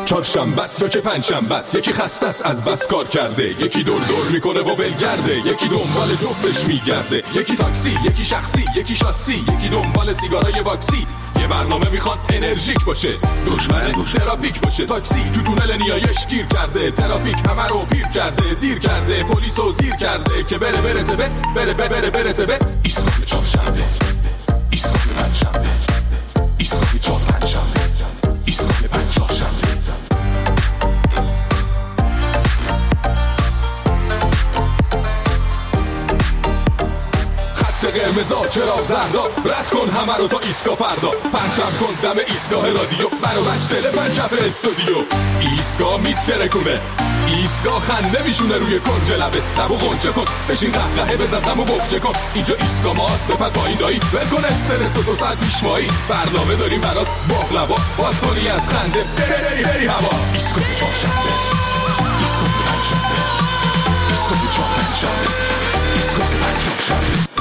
چهارشنبه است یا که پنجشنبه است، یکی خسته است از بس کار کرده، یکی دور دور میکنه و ولگرده، یکی دنبال جفتش میگرده، یکی تاکسی، یکی شخصی، یکی شاسی، یکی دنبال سیگارای باکسی. یه برنامه میخوان انرژیک باشه، دشمن ترافیک باشه. تاکسی تو تونل نیایش گیر کرده، ترافیک همه رو پیر کرده، دیر کرده، پلیسو زیر کرده که برسه به ایستگاه چهارشنبه، ایستگاه پنجشنبه، ایستگاه چهارشنبه، ایستگاه پنجشنبه. قرمزا چرا زردا، رد کن همه رو تا ایستگاه فردا، پرچم کن دم ایستگاه رادیو، برو بچ تلفن کف استودیو. ایستگاه میترکونه، ایستگاه خنده میشونه روی کنج لبه، لبو غنچه کن، بشین قهقهه بزن غمو بخچه کن. اینجا ایستگاه ماست، بپر پایین دایی، ول کن استرس و 2 ساعت پیشمایی، برنامه داریم برات باقلوا، باز کنی از خنده بری هوا. ایستگاه چهارشنبه، ایستگاه پنجشنبه، ایستگاه چهارشنبه، ایستگاه پنجشنبه.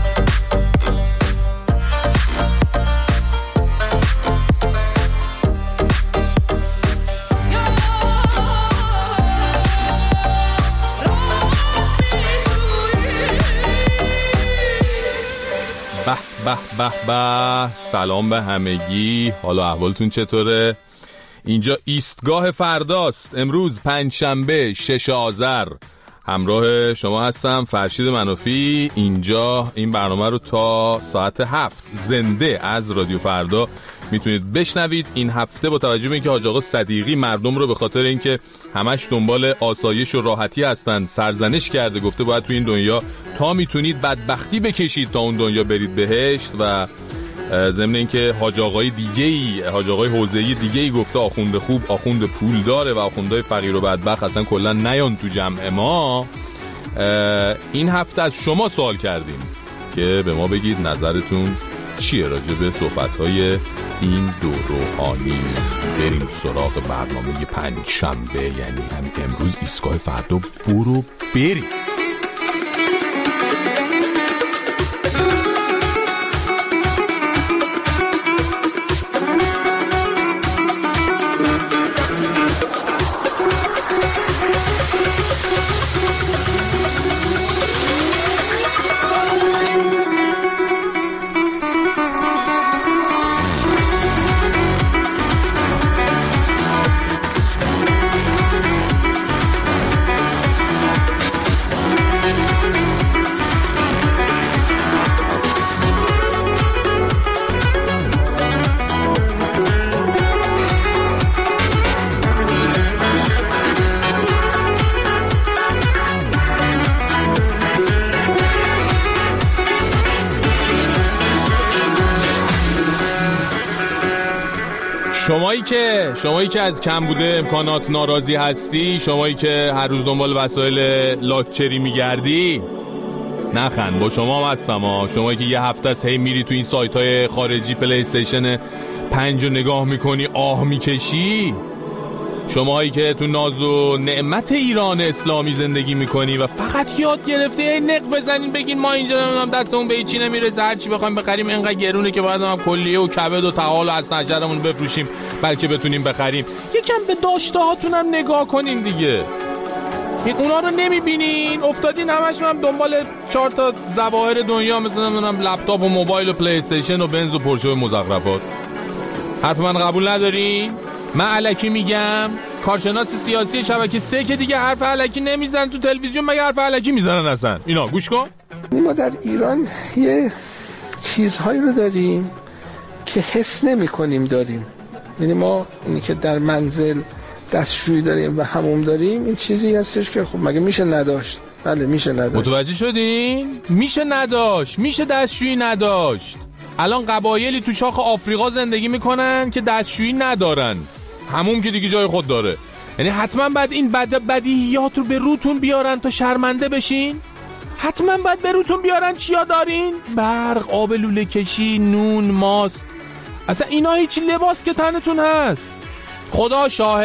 به سلام به همگی، حالا احوالتون چطوره؟ اینجا ایستگاه فرداست، امروز پنجشنبه 6 آذر، همراه شما هستم فرشید منافی. اینجا این برنامه رو تا ساعت 7 زنده از رادیو فردا میتونید بشنوید. این هفته با توجه به اینکه حاج آقا صدیقی مردم رو به خاطر اینکه همش دنبال آسایش و راحتی هستن سرزنش کرده، گفته باید تو این دنیا تا میتونید بدبختی بکشید تا اون دنیا برید بهشت، و ضمن اینکه حاج آقای دیگه‌ای، حاج آقای حوزه‌ای دیگه‌ای گفته آخوند خوب آخوند پول داره و آخوندهای فقیر و بدبخت اصلا کلا نیان تو جمع ما. این هفته از شما سوال کردیم که به ما بگید نظرتون چیه راجع به صحبت‌های این دو روحانی. بریم سراغ برنامه پنجشنبه، یعنی همین امروز ایستگاه فردا. برو بریم. شمایی که از کم بوده امکانات ناراضی هستی، شمایی که هر روز دنبال وسایل لاکچری میگردی، نخند، با شما هم هستم ها. شمایی که یه هفته است هی میری تو این سایت های خارجی پلی استیشن 5 رو نگاه میکنی آه میکشی، شمایی که تو ناز و نعمت ایران اسلامی زندگی میکنی و فقط یاد گرفتی هی نق بزنین بگین ما اینجا نمیدونم دستمون به هیچی نمیرسه، هر چی بخوایم بخریم اینقدر گرونه که باید هم کلیه و کبد و طحال و از نجرمون بفروشیم بلکه بتونیم بخریم. یکم به داشته هاتون هم نگاه کنین دیگه. اونا رو نمیبینین؟ افتادین همشون هم دنبال 4 تا ظواهر دنیا، مثلا نمیدونم لپتاپ و موبایل و پلی استیشن و بنز و پورشه و مزخرفات. حرف من قبول ندارین؟ من الکی میگم، کارشناس سیاسی شبکه 3 که دیگه حرف الکی نمیزنن تو تلویزیون، مگه حرف الکی میزنن اصلا؟ اینا گوش کن. ما در ایران یه چیزهایی رو داریم که حس نمی کنیم داریم. یعنی ما اینی که در منزل دستشویی داریم و حموم داریم، این چیزی هستش که خب مگه میشه نداشت؟ بله میشه نداشت. متوجه شدین؟ میشه نداشت، میشه دستشویی نداشت. الان قبایلی تو شاخ آفریقا زندگی میکنن که دستشویی ندارن، حموم که دیگه جای خود داره. یعنی حتما بعد این بدیهیات رو به روتون بیارن تا شرمنده بشین. حتما باید به روتون بیارن چیا دارین؟ برق، آب لوله کشی، نون، ماست. اصلا اینا هیچ لباس که تنتون هست. خدا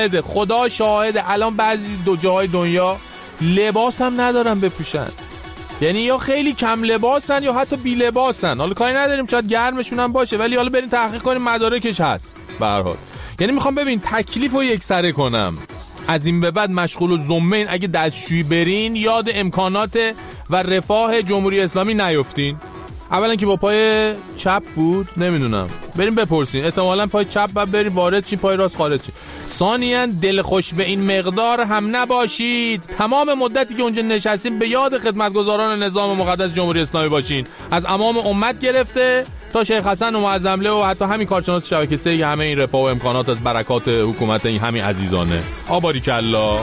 شاهده الان بعضی جاهای دنیا لباس هم ندارن بپوشن. یعنی یا خیلی کم لباسن یا حتی بی لباسن. حالا کاری نداریم شاید گرمشون هم باشه، ولی حالا برین تحقیق کنیم مدارکش هست به هر حال. یعنی میخوام ببین تکلیف رو یکسره کنم. از این به بعد مشغول و زمین اگه دستشویی برین یاد امکانات و رفاه جمهوری اسلامی نیفتین. اولا که با پای چپ بود، نمیدونم، بریم بپرسین، احتمالاً پای چپ بعد بریم وارد چین، پای راست خارج چین. ثانیاً دل خوش به این مقدار هم نباشید. تمام مدتی که اونجا نشستیم به یاد خدمتگزاران نظام مقدس جمهوری اسلامی باشین، از امام امت گرفته تا شیخ حسن و معظمله و حتی همین کارشناس شبکه 3 که همه این رفاه و امکانات از برکات حکومت این همین عزیزانه. آباریکالله.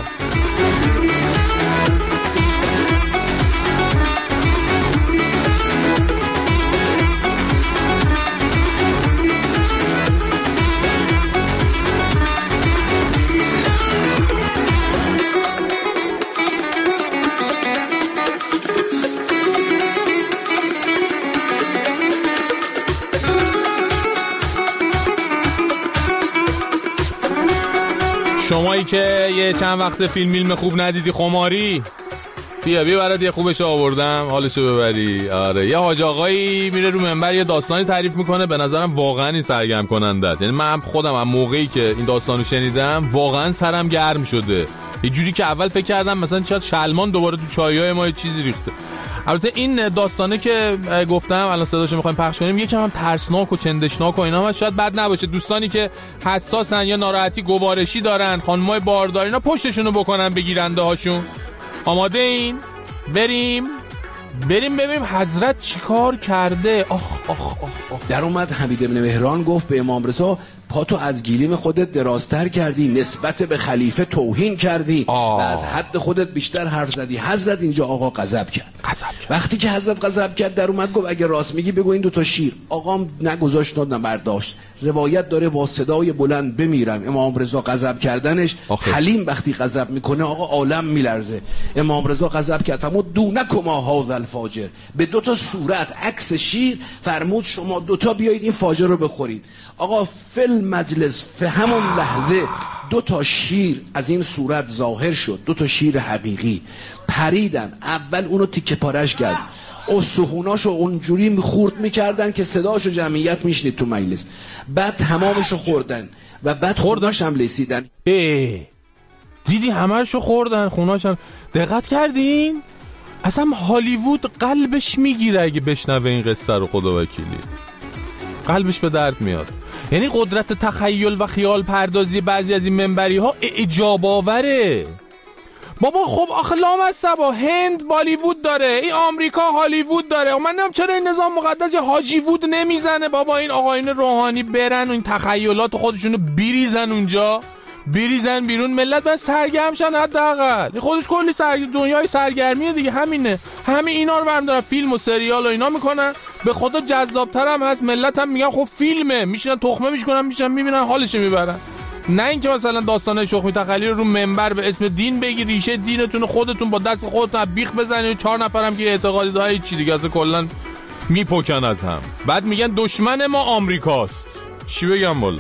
شمایی که یه چند وقت فیلم خوب ندیدی، خماری، بیا برات یه خوبش آوردم حالشو ببری. آره، یه حاج آقایی میره رو منبر یه داستانی تعریف میکنه، به نظرم واقعا این سرگرم کننده است. یعنی من خودم هم موقعی که این داستانو شنیدم واقعا سرم گرم شده، یه جوری که اول فکر کردم مثلا شاید شلمان دوباره تو چایای ما یه چیزی ریخته. البته این داستانه که گفتم الان صداشو میخوایم پخش کنیم یکم هم ترسناک و چندشناک و اینا هم شاید بد نباشه. دوستانی که حساسن یا ناراحتی گوارشی دارن، خانمای باردار، اینا پشتشونو بکنن بگیرنده هاشون. آماده این؟ بریم ببینیم حضرت چیکار کرده. آخ. در اومد حمید بن مهران گفت به امام رضا پاتو از گیلیم خودت درازتر کردی، نسبت به خلیفه توهین کردی و از حد خودت بیشتر حرف زدی. حضرت اینجا آقا غضب کرد. وقتی که حضرت غضب کرد در اومد گفت اگه راست میگی بگو این 2 شیر. آقام نگذاشت نه برداشت. روایت داره با صدای بلند بمیرم. امام رضا غضب کردنش حلیم وقتی غضب میکنه آقا عالم میلرزه. امام رضا غضب کرد فرمود دونکما هذا الفاجر، به 2 صورت عکس شیر فرمود شما 2 بیایید این فاجر رو بخورید. آقا فل مجلس به همون لحظه 2 شیر از این صورت ظاهر شد، 2 شیر حقیقی پریدن. اول اونو تیکه پارش کرد، استخوناشو اونجوری میخورد میکردن که صداشو جمعیت میشنید تو مجلس. بعد تمامشو خوردن و بعد خوناش هم لیسیدن. دیدی همه‌شو خوردن، خوناش هم. دقت کردین؟ اصلا هالیوود قلبش میگیره اگه بشنوه این قصه رو. خدا وکیلی قلبش به درد میاد. یعنی قدرت تخیل و خیال پردازی بعضی از این منبری ها اعجاب آوره. بابا خب آخه لامصبا هند بالیوود داره، این آمریکا هالیوود داره. من نمیدونم چرا این نظام مقدس یه حاجیوود نمیزنه. بابا این آقایون روحانی برن و این تخیلات خودشونو بریزن اونجا، بریزن بیرون، ملت باید سرگرم شن. حداقل خودش کلی دنیای سرگرمیه دیگه. همین اینا رو برم دارن فیلم و سریال و اینا میکنن. به خدا جذابتر هم هست. ملت هم میگن خب فیلمه، میشینن تخمه میشکنن، میشینن میبینن حالش میبرن. نه اینکه مثلا داستانه شخمی تخیلی رو منبر به اسم دین بگی، ریشه دینتون خودتون با دست خودتون بیخ بزنید. 4 نفرم که اعتقادی داره چی دیگه اصلا کلا میپکن از هم. بعد میگن دشمن ما آمریکاست. چی بگم والا؟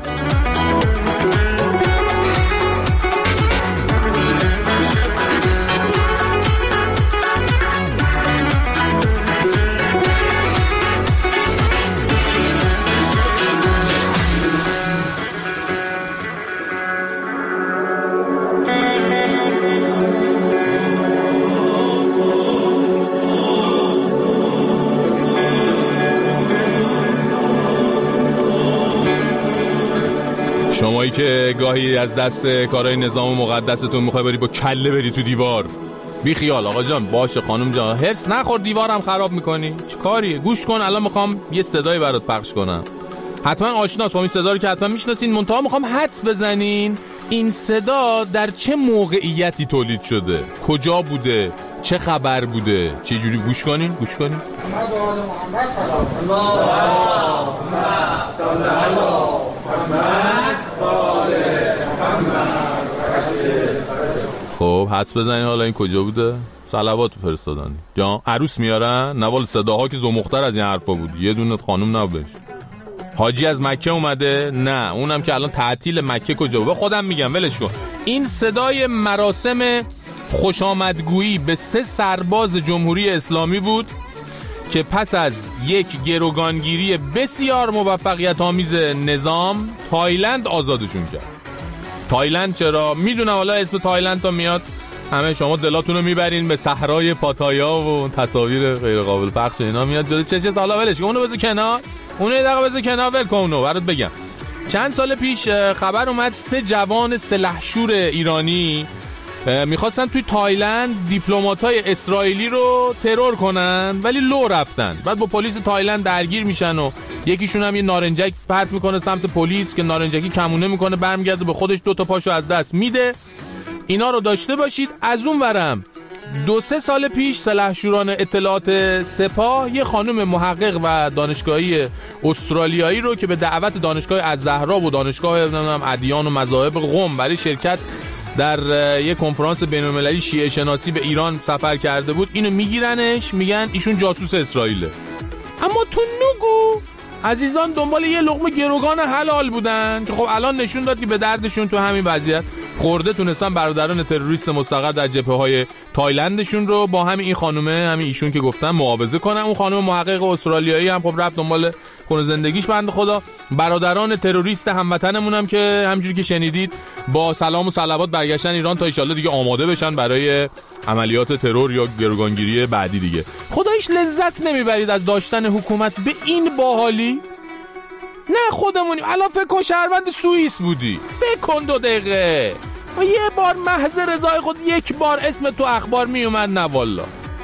شمایی که گاهی از دست کارهای نظام مقدستون میخوای بری با کله بری تو دیوار، بی خیال آقا جان، باشه خانم جان، هرس نخور، دیوارم خراب میکنی. چه کاریه؟ گوش کن، الان میخوام یه صدایی برات پخش کنم. حتما آشناست با این صدا رو که حتما میشناسین، منتها میخوام حدس بزنین این صدا در چه موقعیتی تولید شده، کجا بوده، چه خبر بوده، چه جوری. گوش کنین. محمد صلی خب حدس بزنین حالا این کجا بوده؟ صلوات فرستادن جان، عروس میارن، نوال صداها که زمختر از این حرفا بود. یه دونه خانم نبودش. حاجی از مکه اومده؟ نه، اونم که الان تعطیل مکه کجا بود؟ خودم میگم ولش کن. این صدای مراسم خوشامدگویی به 3 سرباز جمهوری اسلامی بود که پس از یک گروگانگیری بسیار موفقیت آمیز نظام تایلند آزادشون کرد. تایلند چرا؟ میدونم حالا اسم تایلند تا میاد همه شما دلاتون رو میبرین به صحرای پاتایا و تصاویر غیر قابل پخش اینا میاد جلوی چشت. حالا ولش کن، اونو بذار کنار، اونو یه دقیقه بذار کنار، ول کن اونو. برات بگم چند سال پیش خبر اومد 3 جوان سلحشور ایرانی میخواستن توی تایلند دیپلمات‌های اسرائیلی رو ترور کنن ولی لو رفتن. بعد با پلیس تایلند درگیر میشن و یکیشون هم یه نارنجک پرت میکنه سمت پلیس که نارنجکی کمونه میکنه، برمیگرده به خودش 2 تا پاشو از دست میده. اینا رو داشته باشید. از اون ورم 2-3 سال پیش سلحشوران اطلاعات سپاه یه خانم محقق و دانشگاهی استرالیایی رو که به دعوت دانشگاه الزهرا و دانشگاه ادیان و مذاهب قم برای شرکت در یک کنفرانس بین‌المللی شیعه شناسی به ایران سفر کرده بود، اینو میگیرنش میگن ایشون جاسوس اسرائیله. اما تو نگو عزیزان دنبال یه لقمه گروگان حلال بودن که خب الان نشون داد که به دردشون تو همین وضعیت خورده، تونستن برادران تروریست مستقر در جبهه‌های تایلندشون رو با این خانومه، همین ایشون که گفتن، معاوضه کنن. اون خانم محقق استرالیایی هم خب رفت دنبال خون زندگیش بنده خدا. برادران تروریست هموطنمون هم که همونجوری که شنیدید با سلام و صلوات برگشتن ایران تا ان شاءالله دیگه آماده بشن برای عملیات ترور یا گروگانگیری بعدی دیگه. خداییش لذت نمیبرید از داشتن حکومت به این باحالی؟ نه خودمونیم. الان فکر کن شهروند سوئیس بودی، فکر کن 2 دقیقه یه بار محض رضای خود یک بار اسم تو اخبار میومد؟ نه والا،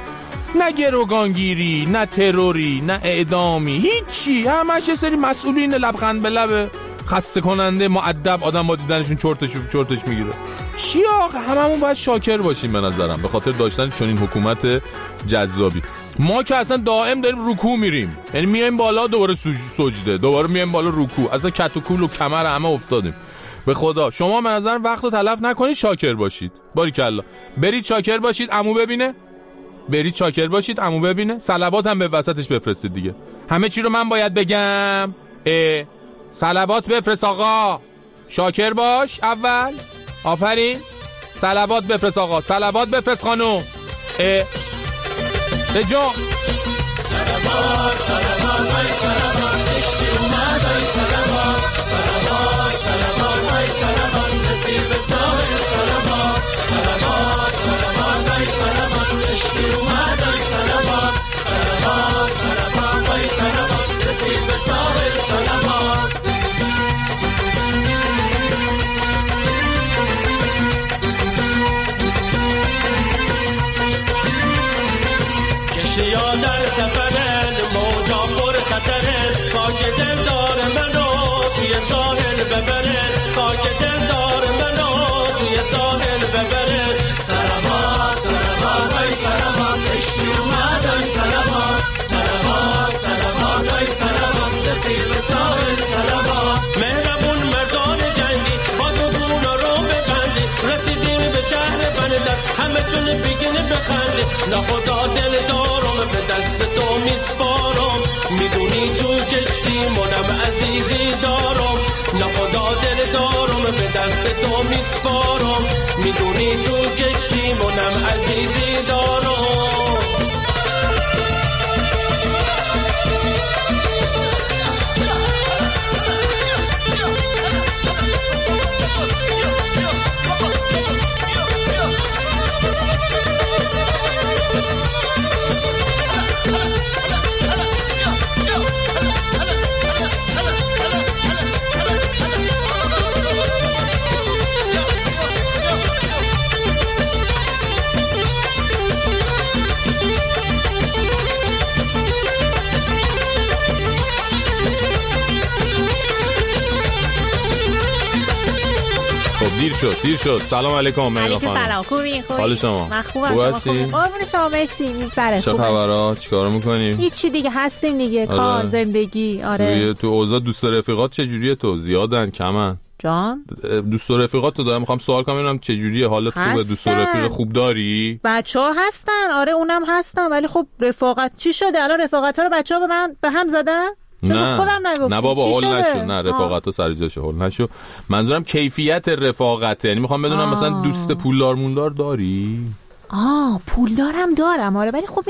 نه گروگانگیری، نه تروری، نه اعدامی، هیچی. همش یه سری مسئولین لبخند به لب خسته کننده مؤدب آدم با دیدنشون چرتش میگیره. چی آقا؟ هممون باید شاکر باشیم به نظرم به خاطر داشتن چنین حکومت جذابی. ما که اصلا دائم داریم رکوع میریم، یعنی میایم بالا دوباره سجده، دوباره میایم بالا رکوع، اصلا کت و کول و کمر همه افتادیم. به خدا شما به نظرم وقت رو تلف نکنید، شاکر باشید. باریکلا، برید شاکر باشید عمو ببینه، برید شاکر باشید عمو ببینه. صلوات هم به وسطش بفرستید دیگه. همه چی رو من باید بگم؟ صلوات بفرست آقا، شاکر باش اول. آفرین، صلوات بفرست آقا، صلوات بفرست خانوم. بجام صلوات صلوات وای صلوات، عشقی اومد وای صلوات، صلوات صلوات وای صلوات، نصیب ساحل صلوات، صلوات صلوات وای صلوات، عشقی اومد وای صلوات، صلوات صلوات وای صلوات، نصیب ساحل صلوات. کشتیا در سفرن، موجا پر خطرن، خاک دل دار منو توی ساحل ببرن، خاک دل دار منو توی ساحل ببرن. صلوات صلوات وای صلوات، عشقی اومد وای صلوات، صلوات صلوات وای صلوات، نصیب ساحل صلوات. مهربون مردان جنگی با دوبونا رو ببندی، رسیدیم به شهر بندر، همه تون بگین بخندی. نخدا دل دارم به دست تو میسپارم، میدونی تو کشتی منم عزیزی دارم. نخدا دل دارم به دست تو میسپارم، میدونی تو کشتی منم عزیزی دارم. دیر شد. سلام علیکم مینا خانم. سلام، خوبی؟ حال شما؟ من خوبم. شما خوبی؟ قربون شما، مرسی. میگذره. چه خبرات؟ چیکار میکنیم؟ هیچی دیگه، هستیم دیگه. کار، زندگی. آره. تو اوضاع دوست رفیقات چجوریه؟ تو زیادن کمن؟ جان دوست رفیقات تو دارم میخوام سوال کنم ببینم چجوریه حالت؟ خوبه؟ دوست رفیق خوب داری؟ بچه‌ها هستن. آره اونم هستن، ولی خب رفاقت چی شده الان؟ رفاقت‌ها رو بچه‌ها به من به هم زدن؟ نه خودم نگفتم. نه بابا، هول نشو. نه رفاقت‌ها سر جاشه، هول نشو. منظورم کیفیت رفاقته، یعنی میخوام بدونم مثلا دوست پولدار موندار داری؟ پولدارم دارم آره، ولی خب می‌دونیم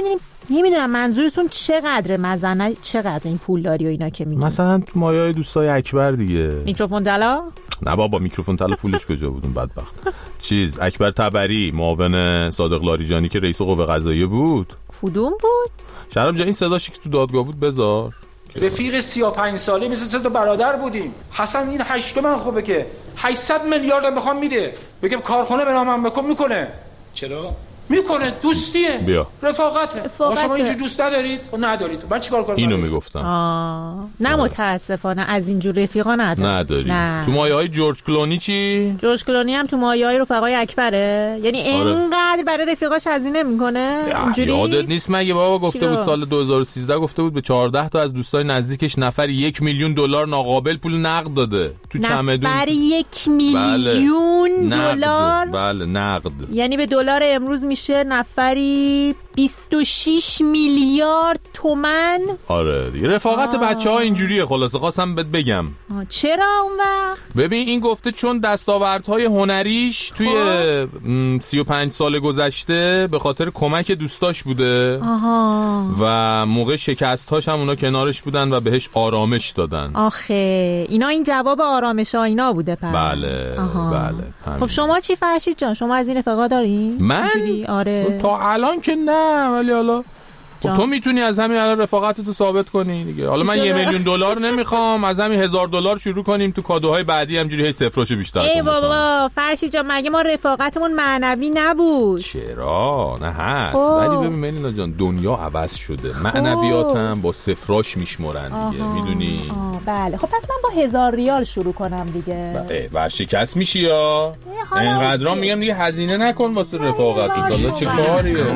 نمیدونم منظورتون چقدر مزنه، چقدر این پولداری و اینا که میگی؟ مثلا مایای دوستای اکبر دیگه. میکروفون طلا؟ نه بابا میکروفون طلا پولش کجا بودون بدبخت. چیز اکبر تبری معاون صادق لاریجانی که رئیس قوه قضاییه بود. کدوم بود؟ شراب جان این صداشی که تو دادگاه بود بذار. رفیق 35 ساله مثل 3 تا برادر بودیم. حسن این 8 من خوبه که 800 میلیارد میخوام میده. بگم کارخونه به نامم بکن میکنه. چرا؟ میکنه دوستیه. بیا. رفاقته. شما اینجور دوست ندارید؟ ندارید. من چیکار کنم؟ اینو میگفتم. نه متاسفانه از اینجور رفیقا نداری. تو مایه‌های جورج کلونی چی؟ جورج کلونی هم تو مایه‌های رفقای اکبره. یعنی اینقدر برای رفیقاش هزینه میکنه اینجوری. یادت نیست مگه بابا گفته بود سال 2013 گفته بود به 14 تا از دوستای نزدیکش نفر $1 میلیون ناقابل پول نقد داده تو چمدون. نفر 1 میلیون دلار؟ بله نقد. یعنی به دلار امروز میشه نفری 26 میلیارد تومان. آره دیگه رفاقت بچه‌ها اینجوریه. خلاصه خواستم بهت بگم. چرا اون وقت؟ ببین این گفته چون دستاوردهای هنریش توی 35 سال گذشته به خاطر کمک دوستاش بوده. و موقع شکست‌هاش هم اونا کنارش بودن و بهش آرامش دادن. آخه اینا این جواب آرامش اینا بوده پس. بله. خب شما چی فرشید جان؟ شما از این رفقا دارین؟ من؟ آره. تا الان که نه ولی حالا تو میتونی از همین الان رفاقتتو ثابت کنی دیگه. حالا من $1 میلیون نمیخوام، از همین $1000 شروع کنیم تو کادوهای بعدی همجوری هی صفراشو بیشتر کنیم. ای بابا فرشید جان مگه ما رفاقتمون معنوی نبود؟ چرا؟ نه هست. ولی ببین ملینا جان دنیا عوض شده. معنویاتم با صفراش میشمرن دیگه میدونی؟ بله. خب پس من با $1000 شروع کنم دیگه. ورشکست میشی یا؟ اینقدرام میگم دیگه هزینه نکن واسه رفاقت. حالا چه کاریه؟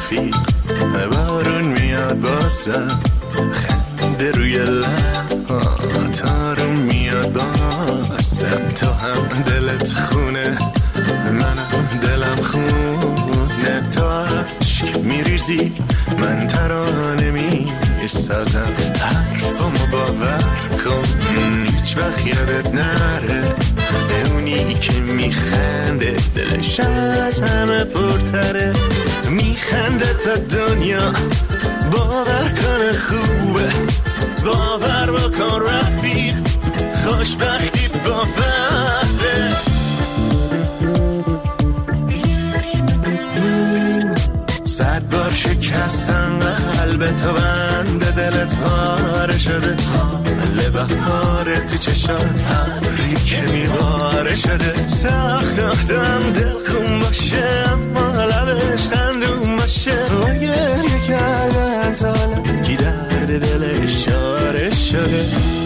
بارون میاد بازم خنده روی لب تارون میاد بازم تو هم دلت خونه منم دلم خونه تو عشق میریزی من ترانه میسازم حرفمو باور کن هیچ وقت یادت نره اونی که میخنده دلش از همه پرتره میخنده تا دنیا باور کنه خوبه باور بکن رفیق خوشبختی باوره 100 بار شکستن قلب تو بند دلت پاره شده حال بهار تو چشات هری که میواره شده ساختم دل خون باشه اما لبش خندون باشه و گریه کردن تالا کی درد دلش شاره شده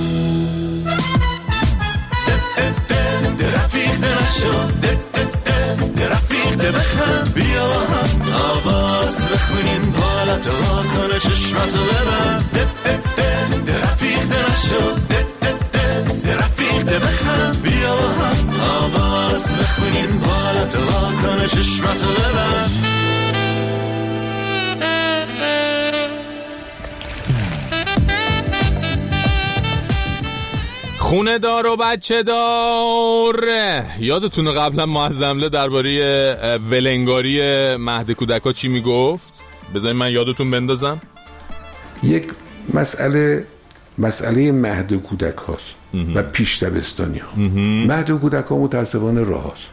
رفیق نشو رفیق بخم بیا هم آواز بخونیم بالا تو کنه چشمتو ببن رفیق نشو رفیق بخم بیا هم آواز بخونیم بالا تو کنه چشمتو ببن خونه دار و بچه دار. یادتونه قبلا ما از زمله درباره ولنگاری مهد کودکا چی میگفت؟ بذارید من یادتون بندازم. یک مسئله مهد کودک هاست و پیش دبستانی ها. مهد کودک ها متاسفانه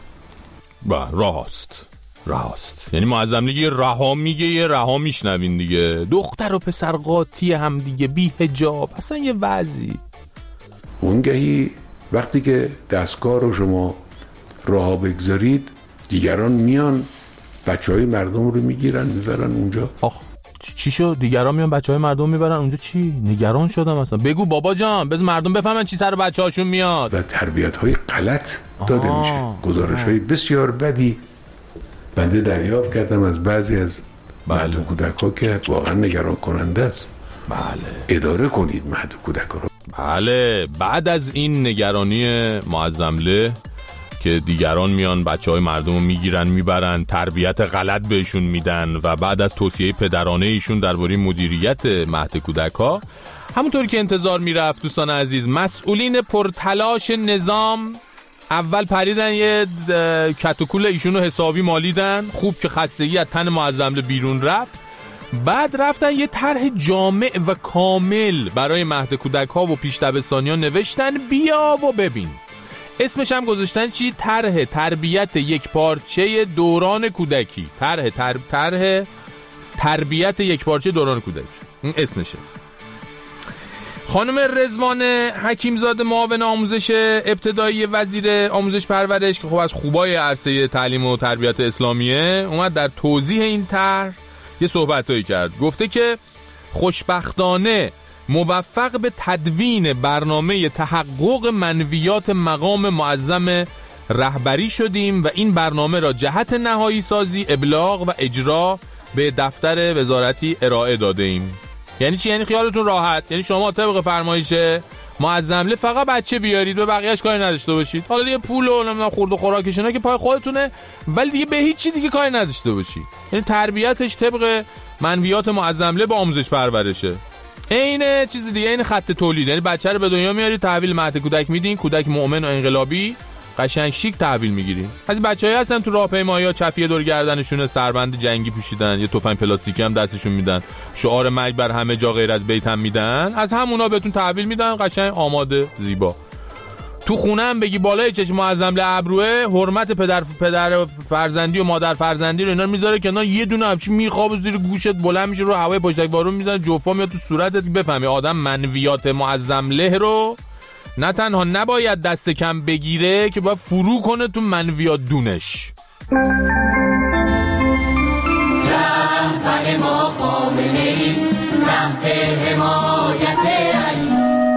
راست. یعنی ما از زمله یه رها میگه یه رها میشنوین دیگه. دختر و پسر قاطی هم دیگه بی حجاب اصلا یه وضعی. اونگهی وقتی که دستگاه رو شما راه بگذارید دیگران میان بچهای مردم رو میگیرن میبرن اونجا. چی شد؟ دیگران میان بچهای مردم میبرن اونجا چی؟ نگران شدم اصلا. بگو بابا جان بذار مردم بفهمن چی سر بچه‌هاشون میاد. و تربیت‌های غلط داده میشه. گزارش‌های بسیار بدی بنده دریافت کردم از بعضی از مهد کودک‌ها که واقعا نگران کننده است. بله. اداره کنید مهد کودک‌ها رو. بله. بعد از این نگرانی معظمله که دیگران میان بچهای مردم رو میگیرن میبرن تربیت غلط بهشون میدن و بعد از توصیه پدرانه ایشون درباره مدیریت مهد کودک‌ها همونطوری که انتظار میرفت دوستان عزیز مسئولین پرتلاش نظام اول پریدن یه کتوکول ایشون رو حسابی مالیدن. خوب که خستگی از تن معظمله بیرون رفت. بعد رفتن یه طرح جامع و کامل برای مهد کودک ها و پیش دبستانیان نوشتن، بیا و ببین. اسمش هم گذاشتن چی؟ طرح تربیت یک پارچه دوران کودکی. طرح تربیت یک پارچه دوران کودکی، این اسمشه. خانم رضوان حکیمزاده معاون آموزش ابتدایی وزیر آموزش پرورش که خب از خوبای عرصه تعلیم و تربیت اسلامیه، اومد در توضیح این طرح یه صحبتایی کرد. گفته که خوشبختانه موفق به تدوین برنامه تحقق منویات مقام معظم رهبری شدیم و این برنامه را جهت نهایی سازی، ابلاغ و اجرا به دفتر وزارتی ارائه داده ایم. یعنی چی؟ یعنی خیالتون راحت، یعنی شما طبق فرمایش معظم فقط بچه بیارید و بقیه‌اش کاری نداشته باشید. حالا دیگه پول و نمیدونم خورد و خوراکشونه که پای خودتونه، ولی دیگه به هیچ چی دیگه کاری نداشته باشید. یعنی تربیتش طبق منویات معظم با آموزش پرورشه. این چیز دیگه، این خط تولید، یعنی بچه رو به دنیا میارید، تحویل مهد کودک میدین، کودک مؤمن و انقلابی قشنگ شیک تحویل میگیرین. از بچه‌ای هستن تو راهپیمایی‌ها چفیه دور گردنشونه، سربند جنگی پوشیدن، یه تفنگ پلاستیکی هم دستشون میدن، شعار مرگ بر همه جا غیر از بیت هم میدن، از همونا بهتون تحویل میدن قشنگ آماده زیبا. تو خونه هم بگی بالای چشم معظم لابروه، حرمت پدر فرزندی و مادر فرزندی رو اینا میذاره کنار، یه دونه همچین میخوابه زیر گوشت، بلند میشه رو هوای پشتک وارون میزنه، جوفا میاد تو صورتت، بفهمی آدم منویات معظم له رو نه تنها نباید دست کم بگیره که باید فرو کنه تو منویات دونش. رهبر ما خامنه‌ای تحت حمایت علی.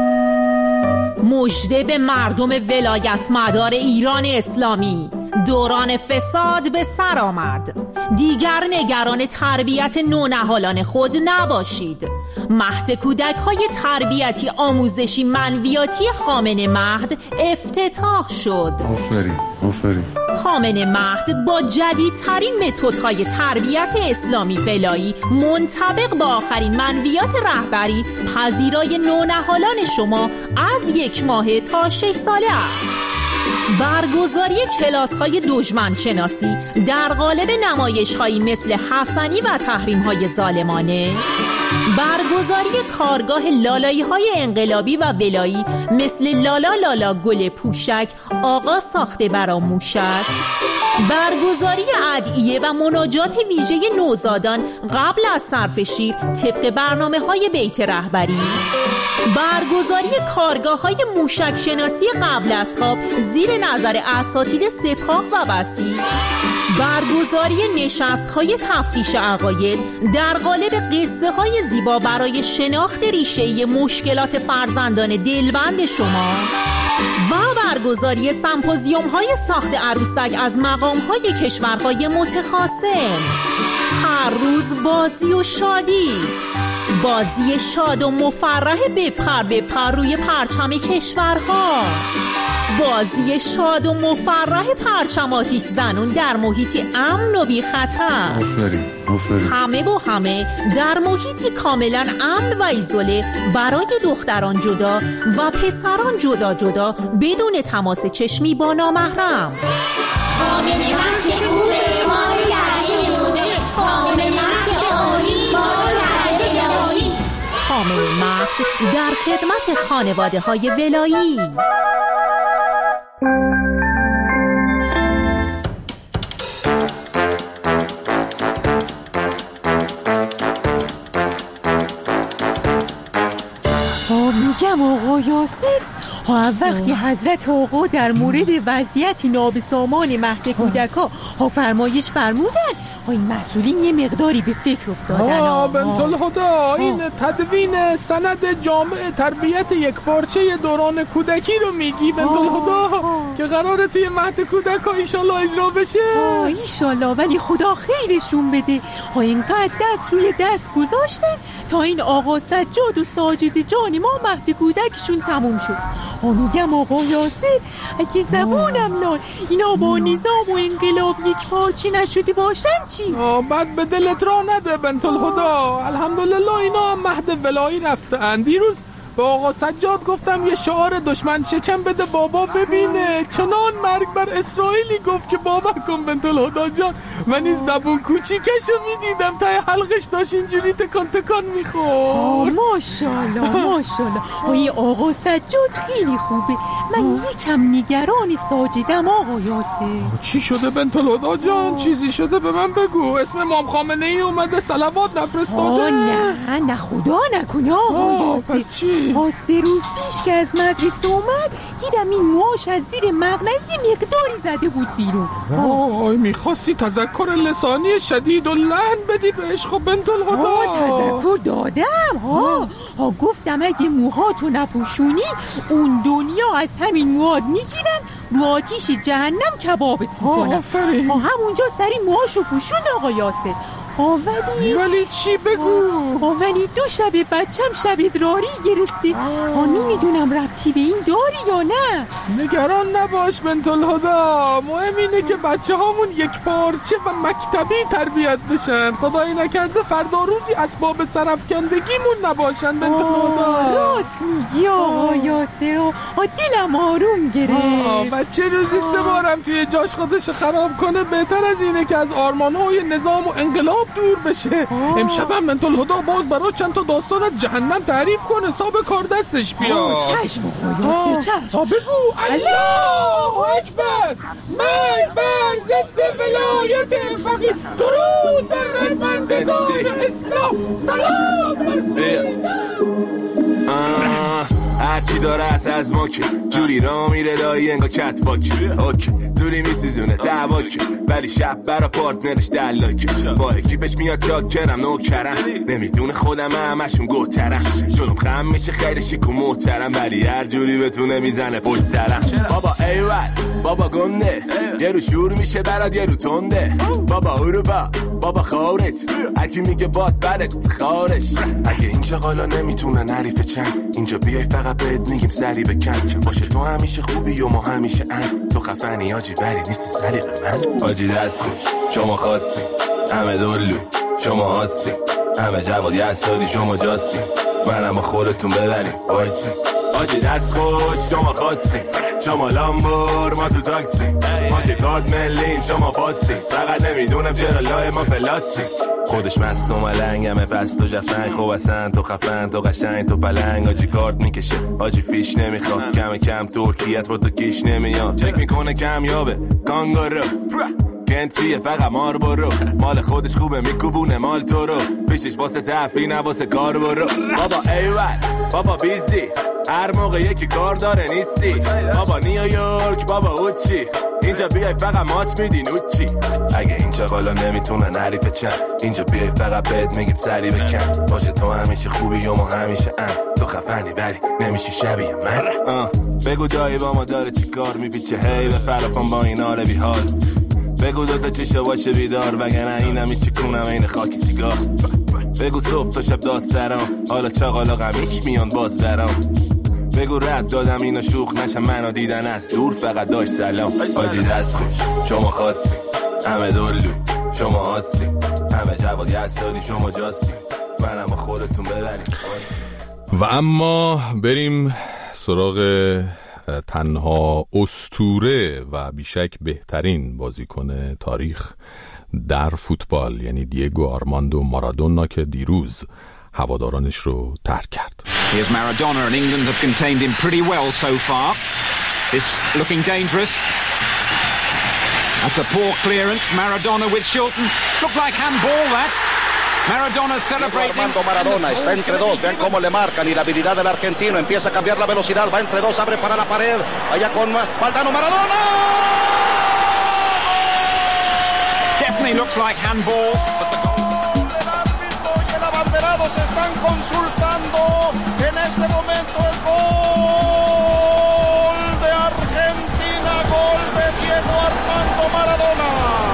مژده به مردم ولایت مدار ایران اسلامی، دوران فساد به سر آمد. دیگر نگران تربیت نونهالان خود نباشید. مهد کودک های تربیتی آموزشی منویاتی خامنه مهد افتتاح شد. آفرین. خامنه مهد با جدیدترین متدهای تربیت اسلامی ولایی منطبق با آخرین منویات رهبری پذیرای نونهالان شما از 1 ماه تا 6 ساله است. برگزاری کلاس‌های دشمن شناسی در قالب نمایش‌هایی مثل حسنی و تحریم‌های ظالمانه، برگزاری کارگاه لالایی‌های انقلابی و ولایی مثل لالا لالا گل پوشک آقا ساخته برا موشک، برگزاری ادعیه و مناجات ویژه نوزادان قبل از صرف شیر طبق برنامه‌های بیت رهبری، برگزاری کارگاه‌های موشک شناسی قبل از خواب زیر نظر اساتید سپاه و بسیج، برگزاری نشست‌های تفتیش عقاید در قالب قصه‌های زیبا برای شناخت ریشه‌ای مشکلات فرزندان دلبند شما و برگزاری سمپوزیوم‌های ساخت عروسک از مقام‌های کشورهای متخاصم. هر روز بازی و شادی، بازی شاد و مفرح بپر روی پرچم کشورها، بازی شاد و مفرح پرچم آتش زنون در محیطی امن و بی خطر. آفرین. همه در محیطی کاملا امن و ایزوله برای دختران جدا و پسران جدا بدون تماس چشمی با نامحرم. خامنه مهد خوبه ما رو کرده نمونه، خامنه مهد عالی ما رو کرده ولایی. خامنه مهد در خدمت خانواده های ولایی. میگم آقا یاسر، وقتی حضرت آقا در مورد وضعیت نابسامان مهد کودکا فرمایش فرمودن، این مسئولین یه مقداری به فکر افتادن. بنت الهدا، این تدوین سند جامع تربیت یک پارچه دوران کودکی رو میگی بنت الهدا که قراره توی مهد کودکا ایشالله اجرا بشه؟ ایشالله، ولی خدا خیرشون بده. اینقدر دست روی دست گذاشتن تا این آقا سجاد و ساجد جان ما مهد کودکشون تموم شد. میگم آقا یاسر، اگه زبونم لال اینا با نظام و انقلاب یک پارچه نشده باشن چی؟ بعد به دلت را نده بنت الهدا. الحمدلله اینا هم مهد ولایی رفتن. دیروز به آقا سجاد گفتم یه شعار دشمن شکم بده بابا ببینه، چنان مرگ بر اسرائیلی گفت که بابا کن بنت الهدا جان. من این زبون کوچیکشو میدیدم تا حلقش داشت اینجوری تکان تکان میخورد. ماشاءالله این آقا سجاد خیلی خوبه. من یکم نگران ساجدم آقا یاسر. چی شده بنت الهدا جان؟ چیزی شده به من بگو. اسم امام خامنه ای اومده صلوات نفرستاده؟ نه خدا نکنه آقا یاسر. پس چی؟ 3 روز پیش که از مدرسه اومد دیدم این موهاش از زیر مقنعه یه مقداری زده بود بیرون. میخواستی تذکر لسانی شدید و لحن بدی بهش. خب بنت الهدا تذکر دادم. گفتم اگه موهاتو نپوشونی اون دنیا از همین موهات میگیرن رو آتیش جهنم کبابت میکنن. آفرین. همونجا سری موهاشو پوشوند آقا یاسر. ولی چی بگو؟ ولی 2 شب بچم شب ادراری گرفته. نمیدونم ربطی به این داری یا نه. نگران نباش بنت الهدا، مهم اینه که بچه هامون یک پارچه و مکتبی تربیت بشن. خدایی نکرده فردا روزی اسباب سرفکندگیمون نباشن بنت الهدا. راست میگی آقا یاسر. دلم آروم گرفت. بچه روزی 3 بارم توی جاش خودش خراب کنه بهتر از اینه که از آرمان‌های نظام و انقلاب دور بشه. امشب هم بنت الهدا باز برای چند تا داستان از جهنم تعریف کنه، حساب کار دستش بیاد. چشم آقا یاسر چشم. بگو الله اکبر، مرگ بر ضد ولایت فقیه، درود بر رزمندگان اسلام، سلام بر هرچی داره از ما که جوری را میره دایی انگا کتواک. اوکی جوری میسیزونه دعواک، ولی شب برا پارتنرش دلاک. با اکیپش میاد چاکرم نوکرم، نمیدونه خودم همشون گوترم. جلوم خم میشه خیلی شیک و محترم، ولی هر جوری بتونه میزنه پشت سرم. بابا ایول بابا گنده، یه رو شور میشه برات یه رو تنده. بابا اروپا بابا خارج، اگه میگه باد برد خارج. اگه این شغالا نمیتونن حریف چند، اینجا بیای فقط بهت میگیم سری بکن. باشه تو همیشه خوبی و ما همیشه تو خفنی آجی، ولی نیست سری به من. آجی دست خوش شما خواستی، همه دلو شما هستی، همه جواد یساری شما جاستی، من اما خودتون ببریم بایستی. آجی دست خوش شما خواستی، شما لامبور ما تو تاکسی، ما که کارت ملیم شما پاستی، فقط نمیدونم چرا لای ما پلاستی. خودش مست و ملنگمه پست و جفنگ، خوب اصلا تو خفن تو قشنگ تو پلنگ. آجی کارت میکشه آجی فیش نمیخواد، کم کم ترکی از با تو کیش نمیاد. چک میکنه کمیابه کانگارو کند چیه فقط مار برو، مال خودش خوبه میکوبونه مال تو رو، پیشش واسه تفری نه واسه کار برو. بابا ایول بابا بیزی، هر موقع یکی کار داره نیستی. بابا نیویورک بابا اوچی، اینجا بیای فقط ماچ میدین اوچی. اگه این چغالا نمیتونن حریف چند، اینجا بیای فقط بهت میگیم سری بکن. باشه تو همیشه خوبی و ما همیشه تو خفنی ولی نمیشی شبیه من. بگو جایی با ما داره چی کار میپیچه، هی بپرکن با این آره بی حال. بگو دوتا چشا باشه بیدار، وگرنه اینم هیچی کنم این خاکی سیگار. بگو صبح تا شب داد سرام، حالا چاقالا غمیش میان باز برام. بگو رد دادم اینو شوخ نشم، منو دیدن از دور فقط داشت سلام. آجی دست خوش شما خواستی، همه دلو شما هستی، همه جواد یساری شما جاستی، من اما خودتون ببریم. و اما بریم سراغ تنها اسطوره و بیشک بهترین بازیکن تاریخ در فوتبال، یعنی دیگو آرماندو مارادونا که دیروز هوادارانش رو ترک کرد. Here's Maradona and England have contained him pretty well so far. This looking dangerous. That's a poor clearance. Maradona with Shilton. Looked like handball that. Maradona celebrating. Armando Maradona está entre dos. Vean cómo le marcan y la habilidad del argentino empieza a cambiar la velocidad. Va entre dos, abre para la pared. Allá con Valdano Maradona. Definitely looks like handball. Y el abanderado se están consultando. En este momento el gol de Argentina, gol de Diego Armando Maradona.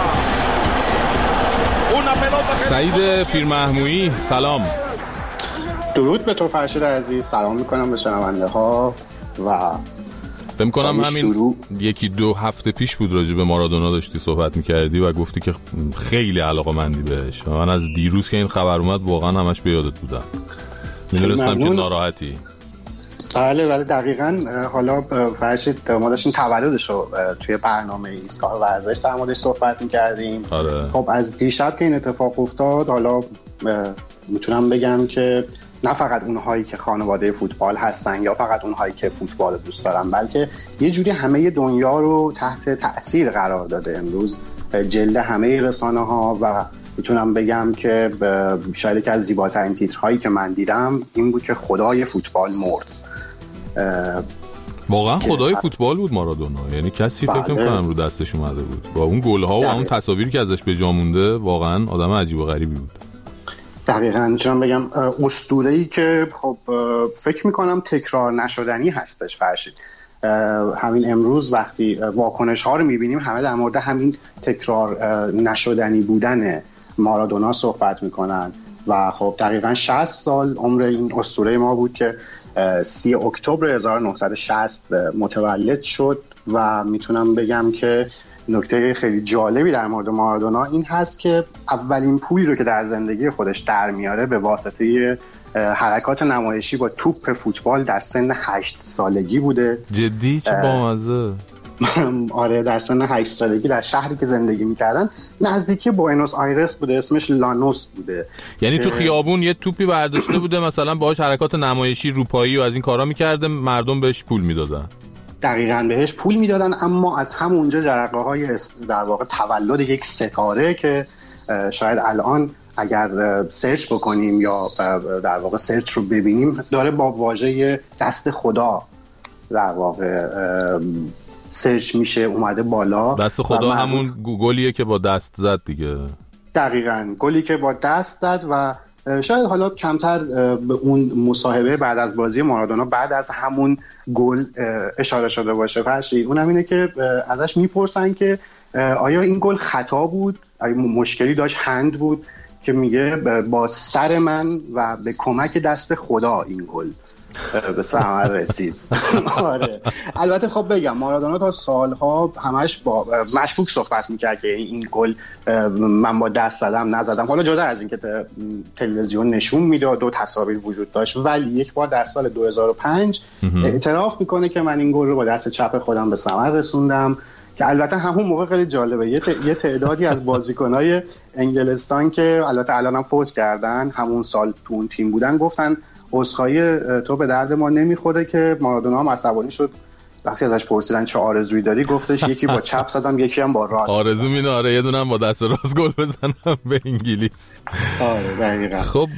سعید پیرمحمودی سلام. درود به تو فرشید عزیز، سلام میکنم به شنونده ها. و فکر کنم همین 1-2 هفته پیش بود راجع به مارادونا داشتی صحبت میکردی و گفتی که خیلی علاقه‌مندی بهش و من از دیروز که این خبر اومد واقعا همش به یادت بودم، میدونستم که ناراحتی. بله دقیقاً. حالا فرشید ما داشتیم تولدش رو توی برنامه ایستگاه ورزش در موردش صحبت می‌کردیم. خب از دیشب که این اتفاق افتاد، حالا میتونم بگم که نه فقط اونهایی که خانواده فوتبال هستن یا فقط اونهایی که فوتبال دوست دارن، بلکه یه جوری همه دنیا رو تحت تأثیر قرار داده امروز جلد همه رسانه‌ها و میتونم بگم که شاید یکی از زیباترین تیترهایی که من دیدم این بود که خدای فوتبال مرد. واقعا خدای فوتبال بود مارادونا، یعنی کسی فکر نمی‌کنم رو دستش اومده بود با اون گل‌ها و اون تصاویری که ازش به جا مونده. واقعا آدم عجیب و غریبی بود. دقیقاً میتونم بگم اسطوره‌ای که خب فکر میکنم تکرار نشدنی هستش. فرشید همین امروز وقتی واکنش ها رو میبینیم همه در مورد همین تکرار نشدنی بودن مارادونا صحبت میکنن و خب دقیقاً 60 سال عمر این اسطوره ما بود که 30 اکتبر 1960 متولد شد و میتونم بگم که نکته خیلی جالبی در مورد مارادونا این هست که اولین پولی رو که در زندگی خودش در میاره به واسطه حرکات نمایشی با توپ فوتبال در سن 8 سالگی بوده. جدی؟ چه بامزه. آره در سن 8 سالگی در شهری که زندگی میکردن نزدیکی بوئنوس آیرس بوده، اسمش لانوس بوده. یعنی تو خیابون یه توپی برداشته بوده مثلا باهاش حرکات نمایشی روپایی و از این کارا میکرده، مردم بهش پول میدادن. دقیقاً بهش پول میدادن، اما از همونجا جرقه‌های در واقع تولد یک ستاره که شاید الان اگر سرچ بکنیم یا در واقع سرچ رو ببینیم داره با واژه دست خدا در واقع سرچ میشه اومده بالا. دست خدا همون گلیه که با دست زد دیگه. دقیقاً گلی که با دست زد و شاید حالا کمتر به اون مصاحبه بعد از بازی مارادونا بعد از همون گل اشاره شده باشه. فرشید اونم اینه که ازش میپرسن که آیا این گل خطا بود، آیا مشکلی داشت، هند بود، که میگه با سر من و به کمک دست خدا این گل به ثمر رسید. آره البته خب بگم مارادونا تا سالها همش با مشکوک صحبت میکرد که این گل من با دست زدم نزدم. حالا جدا از این که تلویزیون نشون میداد و تصاویر وجود داشت، ولی یک بار در سال 2005 اعتراف میکنه که من این گل رو با دست چپ خودم به ثمر رسوندم، که البته همون موقع خیلی جالبه یه تعدادی از بازیکنای انگلستان که البته الانم فوت کردن همون سال تو اون تیم بودن گفتن عذرخواهی تو به درد ما نمیخوره، که مارادونا هم عصبانی شد وقتی ازش پرسیدن چه آرزویی داری گفتش یکی با چپ زدم یکی هم با راست. آرزو اینه آره یه دونه هم با دست راست گل بزنم به انگلیس. آره دقیقاً. خب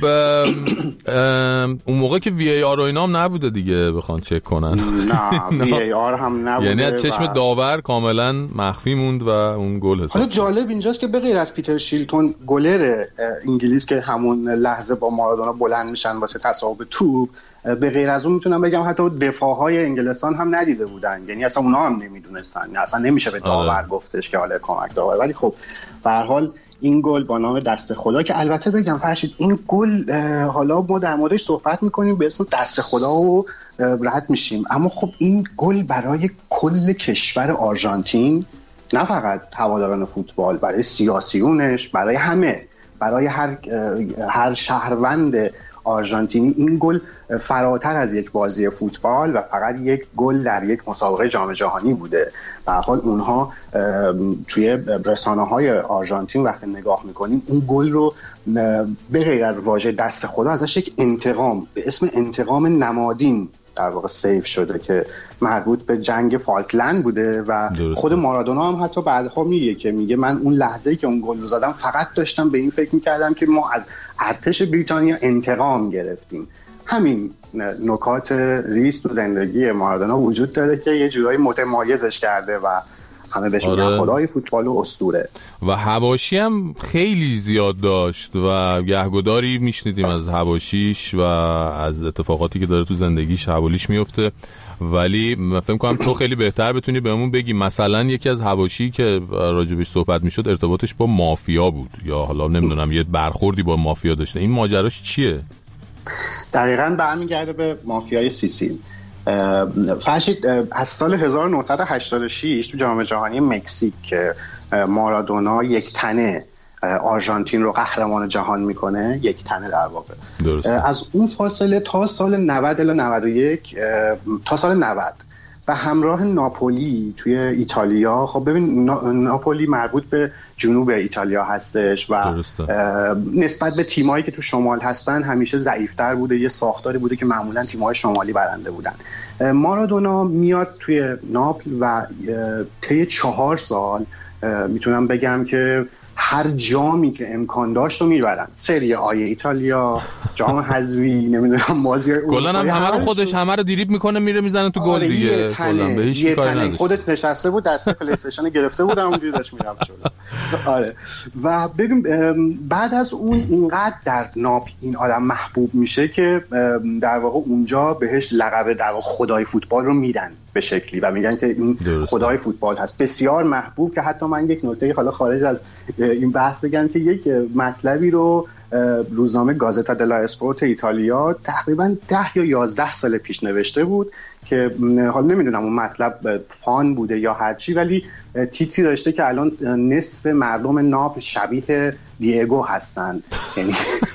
اون موقع که وی ای آر و اینا هم نبوده دیگه بخوان چک کنن. نه وی ای آر هم نبوده، یعنی از چشم داور کاملا مخفی موند و اون گل حساب. حالا جالب اینجاست که به غیر از پیتر شیلتون گلر انگلیس که همون لحظه با مارادونا بلند میشن واسه تصاحب توپ، به غیر از اون میتونم بگم حتی دفاعهای انگلستان هم ندیده بودن، یعنی اصلا اونا هم نمیدونستن، اصلا نمیشه به داور گفتش که حالا کمک داور. ولی خب به هر حال این گل با نام دست خدا، که البته بگم فرشید این گل حالا ما در موردش صحبت میکنیم به اسم دست خدا و رد میشیم، اما خب این گل برای کل کشور آرژانتین، نه فقط هواداران فوتبال، برای سیاسیونش، برای همه، برای هر شهروند آرژانتینی این گل فراتر از یک بازی فوتبال و فقط یک گل در یک مسابقه جام جهانی بوده. به هر حال اونها توی رسانه‌های آرژانتین وقتی نگاه می‌کنیم اون گل رو به غیر از واژه دست خدا ازش یک انتقام به اسم انتقام نمادین در واقع سیو شده که مربوط به جنگ فالکلند بوده و درسته. خود مارادونا هم حتی بعدها میگه که میگه من اون لحظه‌ای که اون گل رو زدم فقط داشتم به این فکر می‌کردم که ما از ارتش بریتانیا انتقام گرفتیم. همین نکات ریز تو زندگی مارادونا وجود داره که یه جورایی متمایزش کرده و همه بهش میگن خدای فوتبال و اسطوره. و حواشی هم خیلی زیاد داشت و گهگداری میشنیدیم از حواشیش و از اتفاقاتی که داره تو زندگیش حوالیش میفته، ولی فکر کنم تو خیلی بهتر بتونی بهمون بگی مثلا یکی از حواشی که راجبش صحبت میشد ارتباطش با مافیا بود یا حالا نمیدونم یه برخوردی با مافیا داشته، این ماجراش چیه؟ دقیقاً برمیگرده به مافیای سیسیل. فرشید از سال 1986 تو جام جهانی مکزیک که مارادونا یک تنه آرژانتین رو قهرمان جهان میکنه، یک تنه در واقع. درسته. از اون فاصله تا سال 90 الی 91 تا سال 90 و همراه ناپولی توی ایتالیا. خب ببین ناپولی مربوط به جنوب ایتالیا هستش و نسبت به تیمایی که تو شمال هستن همیشه ضعیفتر بوده، یه ساختاری بوده که معمولا تیمای شمالی برنده بودن. مارادونا میاد توی ناپل و طی 4 سال میتونم بگم که هر جامی که امکان داشت رو میبرن. سری آی ایتالیا، جام حذفی، نمیدونم بازی کلا هم همه رو خودش همه رو دریبل میکنه میره میزنه تو گل دیگه. کلا به هیچ کاری نداشت. خودش نشسته بود دست پلی استیشن گرفته بود اونجوری داشت میرفت جلو. آره. و ببین بعد از اون اینقدر در ناپل این آدم محبوب میشه که در واقع اونجا بهش لقب در واقع خدای فوتبال رو میدن به شکلی و میگن که این خدای فوتبال هست. بسیار محبوب که حتی من یک نکته حالا خارج از این بحث بگم که یک مطلبی رو روزنامه گازتا دلا اسپورت ایتالیا تقریبا 10 یا 11 سال پیش نوشته بود که حالا نمیدونم اون مطلب فان بوده یا هرچی، ولی تیتری داشته که الان نصف مردم ناپل شبیه دیگو هستن. یعنی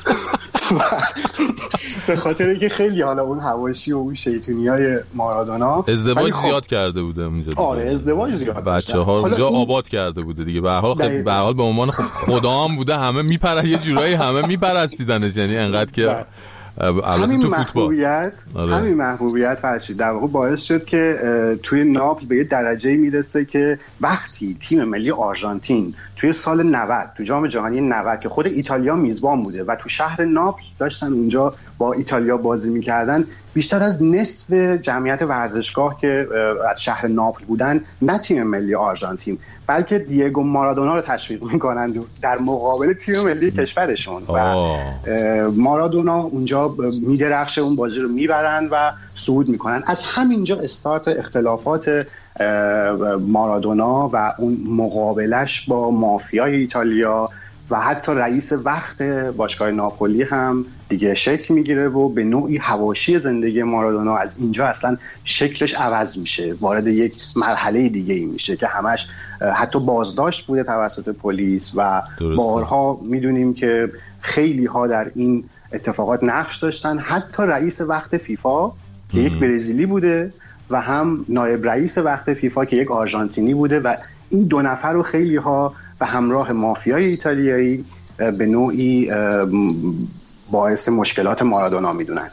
به خاطر اینکه خیلی حالا اون حواشی و اون شیطونیای مارادونا ازدواج زیاد کرده بوده اونجا. آره ازدواج زیاد بچه‌ها اونجا آباد کرده بوده دیگه. به هر حال به عنوان خدا هم بوده، همه میپرن یه جورایی همه میپرستیدنش، یعنی انقدر که همین محبوبیت فرشید در واقع باعث شد که توی ناپل به یه درجه میرسه که وقتی تیم ملی آرژانتین توی سال 90 تو جام جهانی 90 که خود ایتالیا میزبان بوده و تو شهر ناپل داشتن اونجا با ایتالیا بازی میکردن، بیشتر از نصف جمعیت ورزشگاه که از شهر ناپل بودن نه تیم ملی آرژانتین بلکه دیگو مارادونا رو تشویق میکنن در مقابل تیم ملی کشورشون و مارادونا اونجا میدرخشه، اون بازی رو میبرن و صعود میکنن. از همینجا استارت اختلافات مارادونا و اون مقابلش با مافیای ایتالیا و حتی رئیس وقت باشگاه ناپولی هم دیگه شکل میگیره و به نوعی حواشی زندگی مارادونا از اینجا اصلا شکلش عوض میشه، وارد یک مرحله دیگه ای میشه که همش حتی بازداشت بوده توسط پلیس و بارها میدونیم که خیلی ها در این اتفاقات نقش داشتن. حتی رئیس وقت فیفا که یک برزیلی بوده و هم نایب رئیس وقت فیفا که یک آرژانتینی بوده و این دو نفر رو خیلی ها به همراه مافیای ایتالیایی به نوعی باعث مشکلات مارادونا میدونن.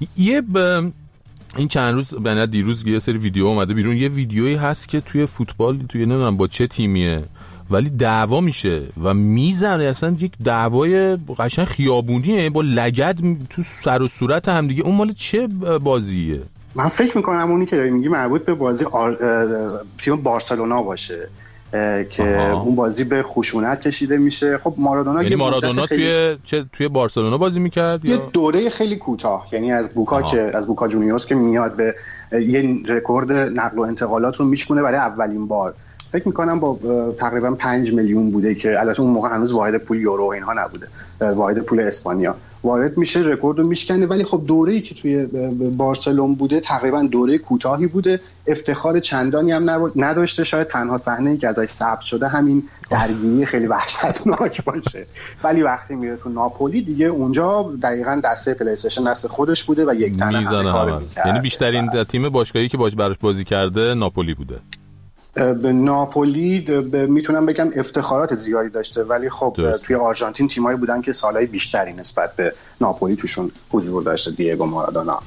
این چند روز بنده دیروز یه سری ویدیو اومده بیرون، یه ویدیویی هست که توی فوتبال توی نمیدونم با چه تیمیه ولی دعوا میشه و میزنه، اصلا یک دعوای قشنگ خیابونیه با لگد تو سر و صورت هم دیگه. اون مال چه بازیه؟ من فکر میکنم اونی که داری میگی مربوط به بازی تیم بارسلونا باشه که اون بازی به خشونت کشیده میشه. خب مارادونا یعنی مارادونا توی بارسلونا بازی میکرد یه دوره خیلی کوتاه، یعنی از بوکا جونیورز که میاد به یه رکورد نقل و انتقالات رو میشکنه برای اولین بار. فکر میکنم با تقریبا 5 میلیون بوده که البته اون موقع هنوز واحد پول یورو اینها نبوده، واحد پول اسپانیا، وارد میشه رکورد رو میشکنه. ولی خب دوره‌ای که توی بارسلون بوده تقریبا دوره کوتاهی بوده، افتخار چندانی هم نداشته. شاید تنها صحنه‌ای که ازش ثبت شده همین درگیری خیلی وحشتناک باشه. ولی وقتی میره تو ناپولی دیگه اونجا دقیقاً دسته پلی استیشن دست خودش بوده و یک تنه کار می‌کرد. یعنی بیشترین تیم باشگاهی که براش بازی کرده ناپولی بوده. به ناپولی میتونم بگم افتخارات زیادی داشته، ولی خب توی آرژانتین تیمایی بودن که سالهای بیشتری نسبت به ناپولی توشون حضور داشته دیگو مارادونا.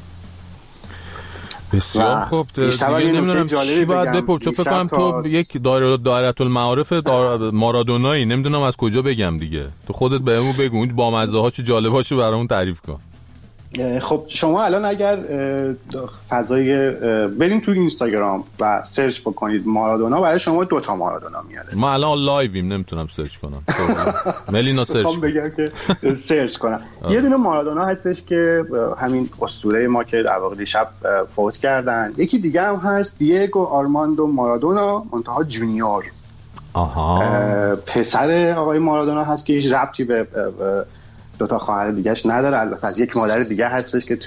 بسیار خوب. نمیدونم چی باید بپرد، چون فکر کنم تو یک دایره المعارف مارادونایی، نمیدونم از کجا بگم دیگه، تو خودت بهمون بگو با مزه هاشو جالباشو برامون تعریف کن. خب شما الان اگر فضای بریم توی اینستاگرام و سرچ بکنید مارادونا، برای شما 2 تا مارادونا میاد. ما الان لایویم نمیتونم سرچ کنم. ملینا سرچ بگم که سرچ کنم. یه دونه مارادونا هستش که همین اسطوره ما که در واقع دیشب فوت کردن. یکی دیگه هم هست دیگو آرماندو مارادونا منتها جونیور. پسر آقای مارادونا هست که هیچ ربطی به 2 تا خواهر دیگه‌اش نداره. البته از یک مادر دیگه هستش که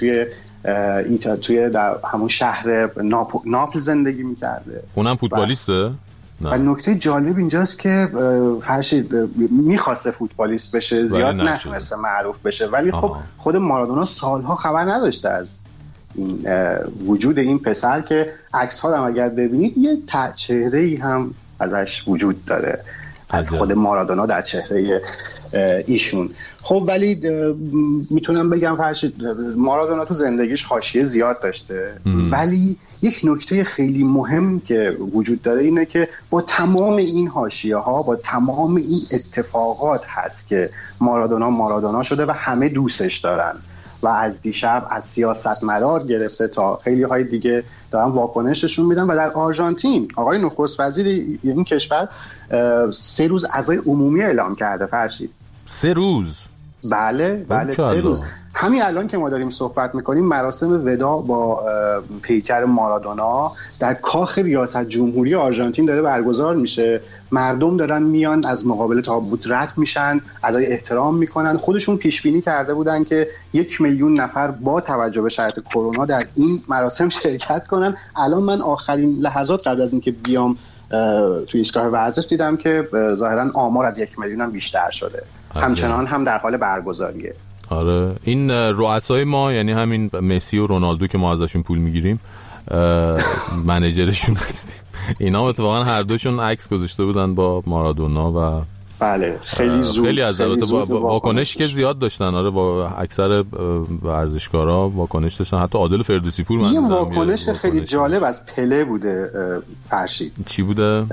توی در همون شهر ناپل زندگی می‌کرده. اونم فوتبالیسته؟ و نکته جالب اینجاست که فرشید میخواسته فوتبالیست بشه، زیاد نتونسته معروف بشه، ولی خب خود مارادونا سالها خبر نداشته از این وجود این پسر که عکس‌ها هم اگر ببینید یه چهره‌ای هم ازش وجود داره از خود مارادونا در چهره ایشون. خب ولی میتونم بگم فرشید مارادونا تو زندگیش حاشیه زیاد داشته، ولی یک نکته خیلی مهم که وجود داره اینه که با تمام این حاشیه ها، با تمام این اتفاقات هست که مارادونا شده و همه دوستش دارن و از دیشب از سیاستمدار گرفته تا خیلی های دیگه دارن واکنششون میدن. و در آرژانتین آقای نخست وزیر این کشور 3 روز عزای عمومی اعلام کرده فرشید. 3 روز؟ بله 3 روز. همین الان که ما داریم صحبت میکنیم مراسم وداع با پیکر مارادونا در کاخ ریاست جمهوری آرژانتین داره برگزار میشه. مردم دارن میان از مقابل تابوت رد میشن، ادای احترام میکنن. خودشون پیش بینی کرده بودن که 1 میلیون نفر با توجه به شرایط کرونا در این مراسم شرکت کنن. الان من آخرین لحظات قبل از اینکه بیام توی ایستگاه ورزش دیدم که ظاهرا آمار از 1 میلیون هم بیشتر شده. همچنان هم در حال برگزاریه. آره این رؤسای ما، یعنی همین مسی و رونالدو که ما ازشون پول میگیریم، منیجرشون هستیم. اینا اتفاقا هر دوشون عکس گذاشته بودن با مارادونا و بله خیلی از البته واکنش که زیاد داشتن. آره با اکثر ورزشکارا واکنش داشتن، حتی عادل فردوسی پور یه واکنش خیلی جالب از پله بوده فرشید. چی بوده؟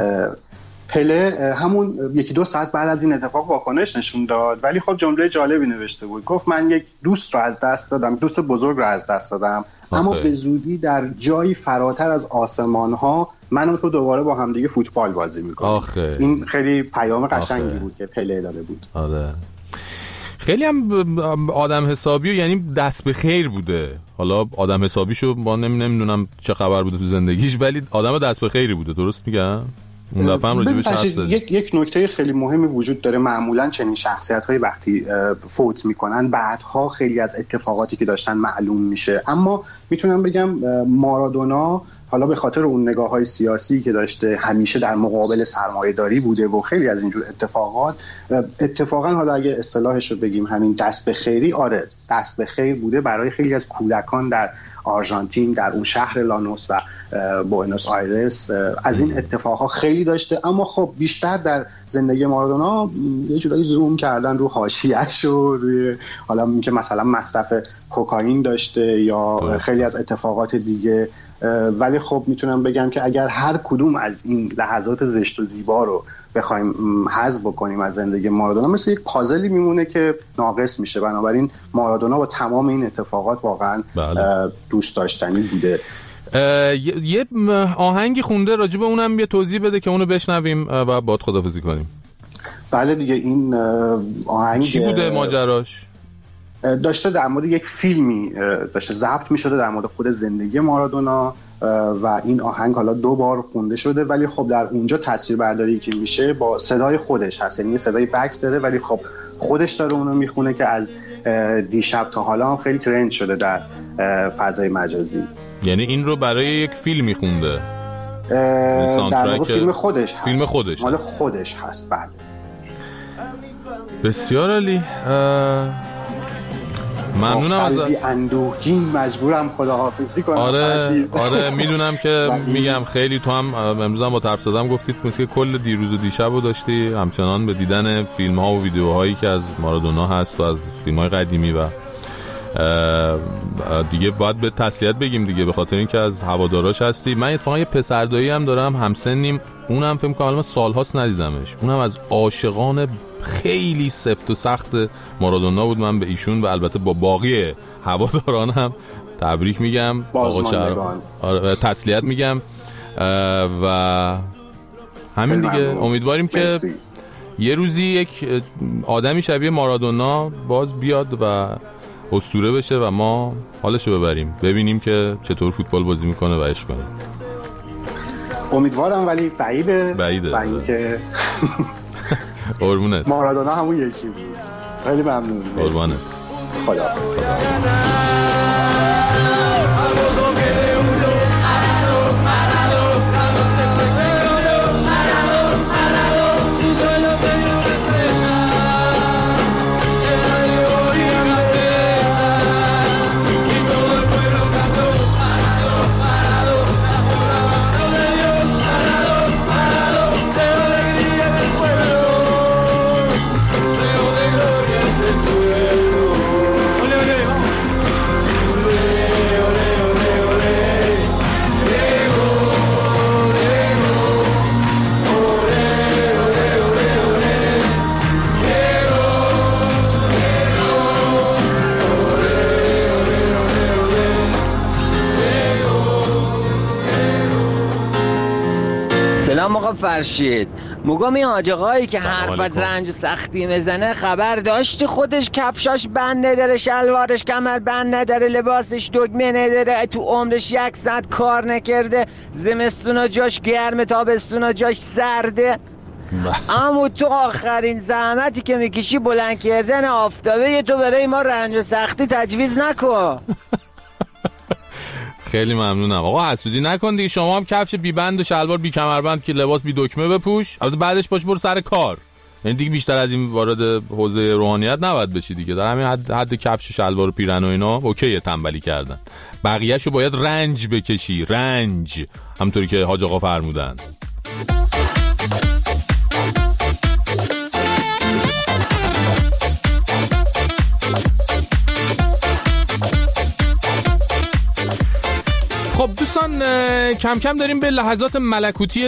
پله همون 1-2 ساعت بعد از این اتفاق واکنش نشون داد، ولی خب جمله جالبی نوشته بود. گفت من یک دوست رو از دست دادم، دوست بزرگ رو از دست دادم، اما به زودی در جایی فراتر از آسمان ها من و تو دوباره با هم دیگه فوتبال بازی میکنیم. این خیلی پیام قشنگی بود که پله داده بود. آره خیلی هم آدم حسابی، یعنی دست به خیر بوده. حالا آدم حسابیشو ما نمیدونم چه خبر بوده تو زندگیش، ولی آدم دست به خیری بوده. درست میگم؟ اون دفعه هم راجبش حرف زدیم. یک نکته خیلی مهمی وجود داره. معمولا چنین شخصیت‌هایی وقتی فوت میکنن بعدها خیلی از اتفاقاتی که داشتن معلوم میشه. اما میتونم بگم مارادونا حالا به خاطر اون نگاه‌های سیاسی که داشته، همیشه در مقابل سرمایه‌داری بوده و خیلی از اینجور اتفاقات، اتفاقا حالا اگه اصطلاحش رو بگیم همین دست به خیری، آره دست به خیر بوده برای خیلی از کودکان در آرژانتین، در اون شهر لانوس و بوئنوس آیرس. از این اتفاقها خیلی داشته. اما خب بیشتر در زندگی مارادونا یه جورایی زوم کردن رو حاشیه‌اش و روی حالا اینکه مثلا مصرف کوکائین داشته یا خیلی از اتفاقات دیگه. ولی خب میتونم بگم که اگر هر کدوم از این لحظات زشت و زیبا رو بخوایم حذف بکنیم از زندگی مارادونا، مثل یک پازلی میمونه که ناقص میشه. بنابراین مارادونا با تمام این اتفاقات واقعا دوست داشتنی بوده. یه آهنگی خونده راجب اونم یه توضیح بده که اونو بشنویم و بعد خداحافظی کنیم. بله دیگه این آهنگ چی بوده ماجراش؟ داشته در مورد یک فیلمی داشته ضبط می‌شده در مورد خود زندگی مارادونا و این آهنگ حالا 2 بار خونده شده، ولی خب در اونجا تصویربرداری که میشه با صدای خودش هست، یعنی صدای بک داره ولی خب خودش داره اونو میخونه که از دیشب تا حالا هم خیلی ترند شده در فضای مجازی. یعنی این رو برای یک فیلم میخونده؟ در واقع فیلم خودش هست. فیلم خودش مال خودش هست. بله بسیار عالی. ممنونم ازت. قلبی اندوهگین مجبورم خداحافظی کنم. آره میدونم که میگم خیلی تو هم امروز هم با طرف زدم گفتید که کل دیروز و دیشب رو داشتی همچنان به دیدن فیلم ها و ویدیوهایی که از مارادونا هست و از فیلم های قدیمی و دیگه باید به تسلیت بگیم دیگه، به خاطر اینکه از هواداراش هستی. من اتفاقا یه پسردایی هم دارم همسنیم، اونم فکر کنم الان سالهاست ندیدمش، اونم از عاشقان خیلی سفت و سخت مارادونا بود. من به ایشون و البته با باقی هوادارانم تبریک میگم، آقا تسلیت میگم و همین دیگه. امیدواریم که یه روزی یک آدمی شبیه مارادونا باز بیاد و اسطوره بشه و ما حالشو ببریم، ببینیم که چطور فوتبال بازی میکنه و عشق کنه. امیدوارم ولی بعیده. و اینکه قربونت مارادونا همون یکی بود. خیلی ممنون. قربونت. خدا. آقا فرشید. موگم این حاج آقایی که حرف از رنج و سختی میزنه خبر داشتی خودش کفشاش بند نداره، شلوارش کمر بند نداره، لباسش دگمه نداره، تو عمرش 1 ساعت کار نکرده، زمستونا جاش گرمه تابستونا جاش سرده. اما تو آخرین زحمتی که میکشی بلند کردن آفتابه تو برای ما رنج و سختی تجویز نکن. خیلی ممنونم آقا، حسودی نکن دیگه. شما هم کفش بی بند و شلوار بی کمربند که لباس بی دکمه بپوش، البته بعدش باش برو سر کار. یعنی دیگه بیشتر از این وارد حوزه روحانیت نباید بشی دیگه. در همین حد کفش شلوار و پیرن و اینا اوکیه تنبلی کردن. بقیه‌شو باید رنج بکشی، رنج، همونطوری که حاج آقا فرمودن. خب دوستان، کم کم داریم به لحظات ملکوتی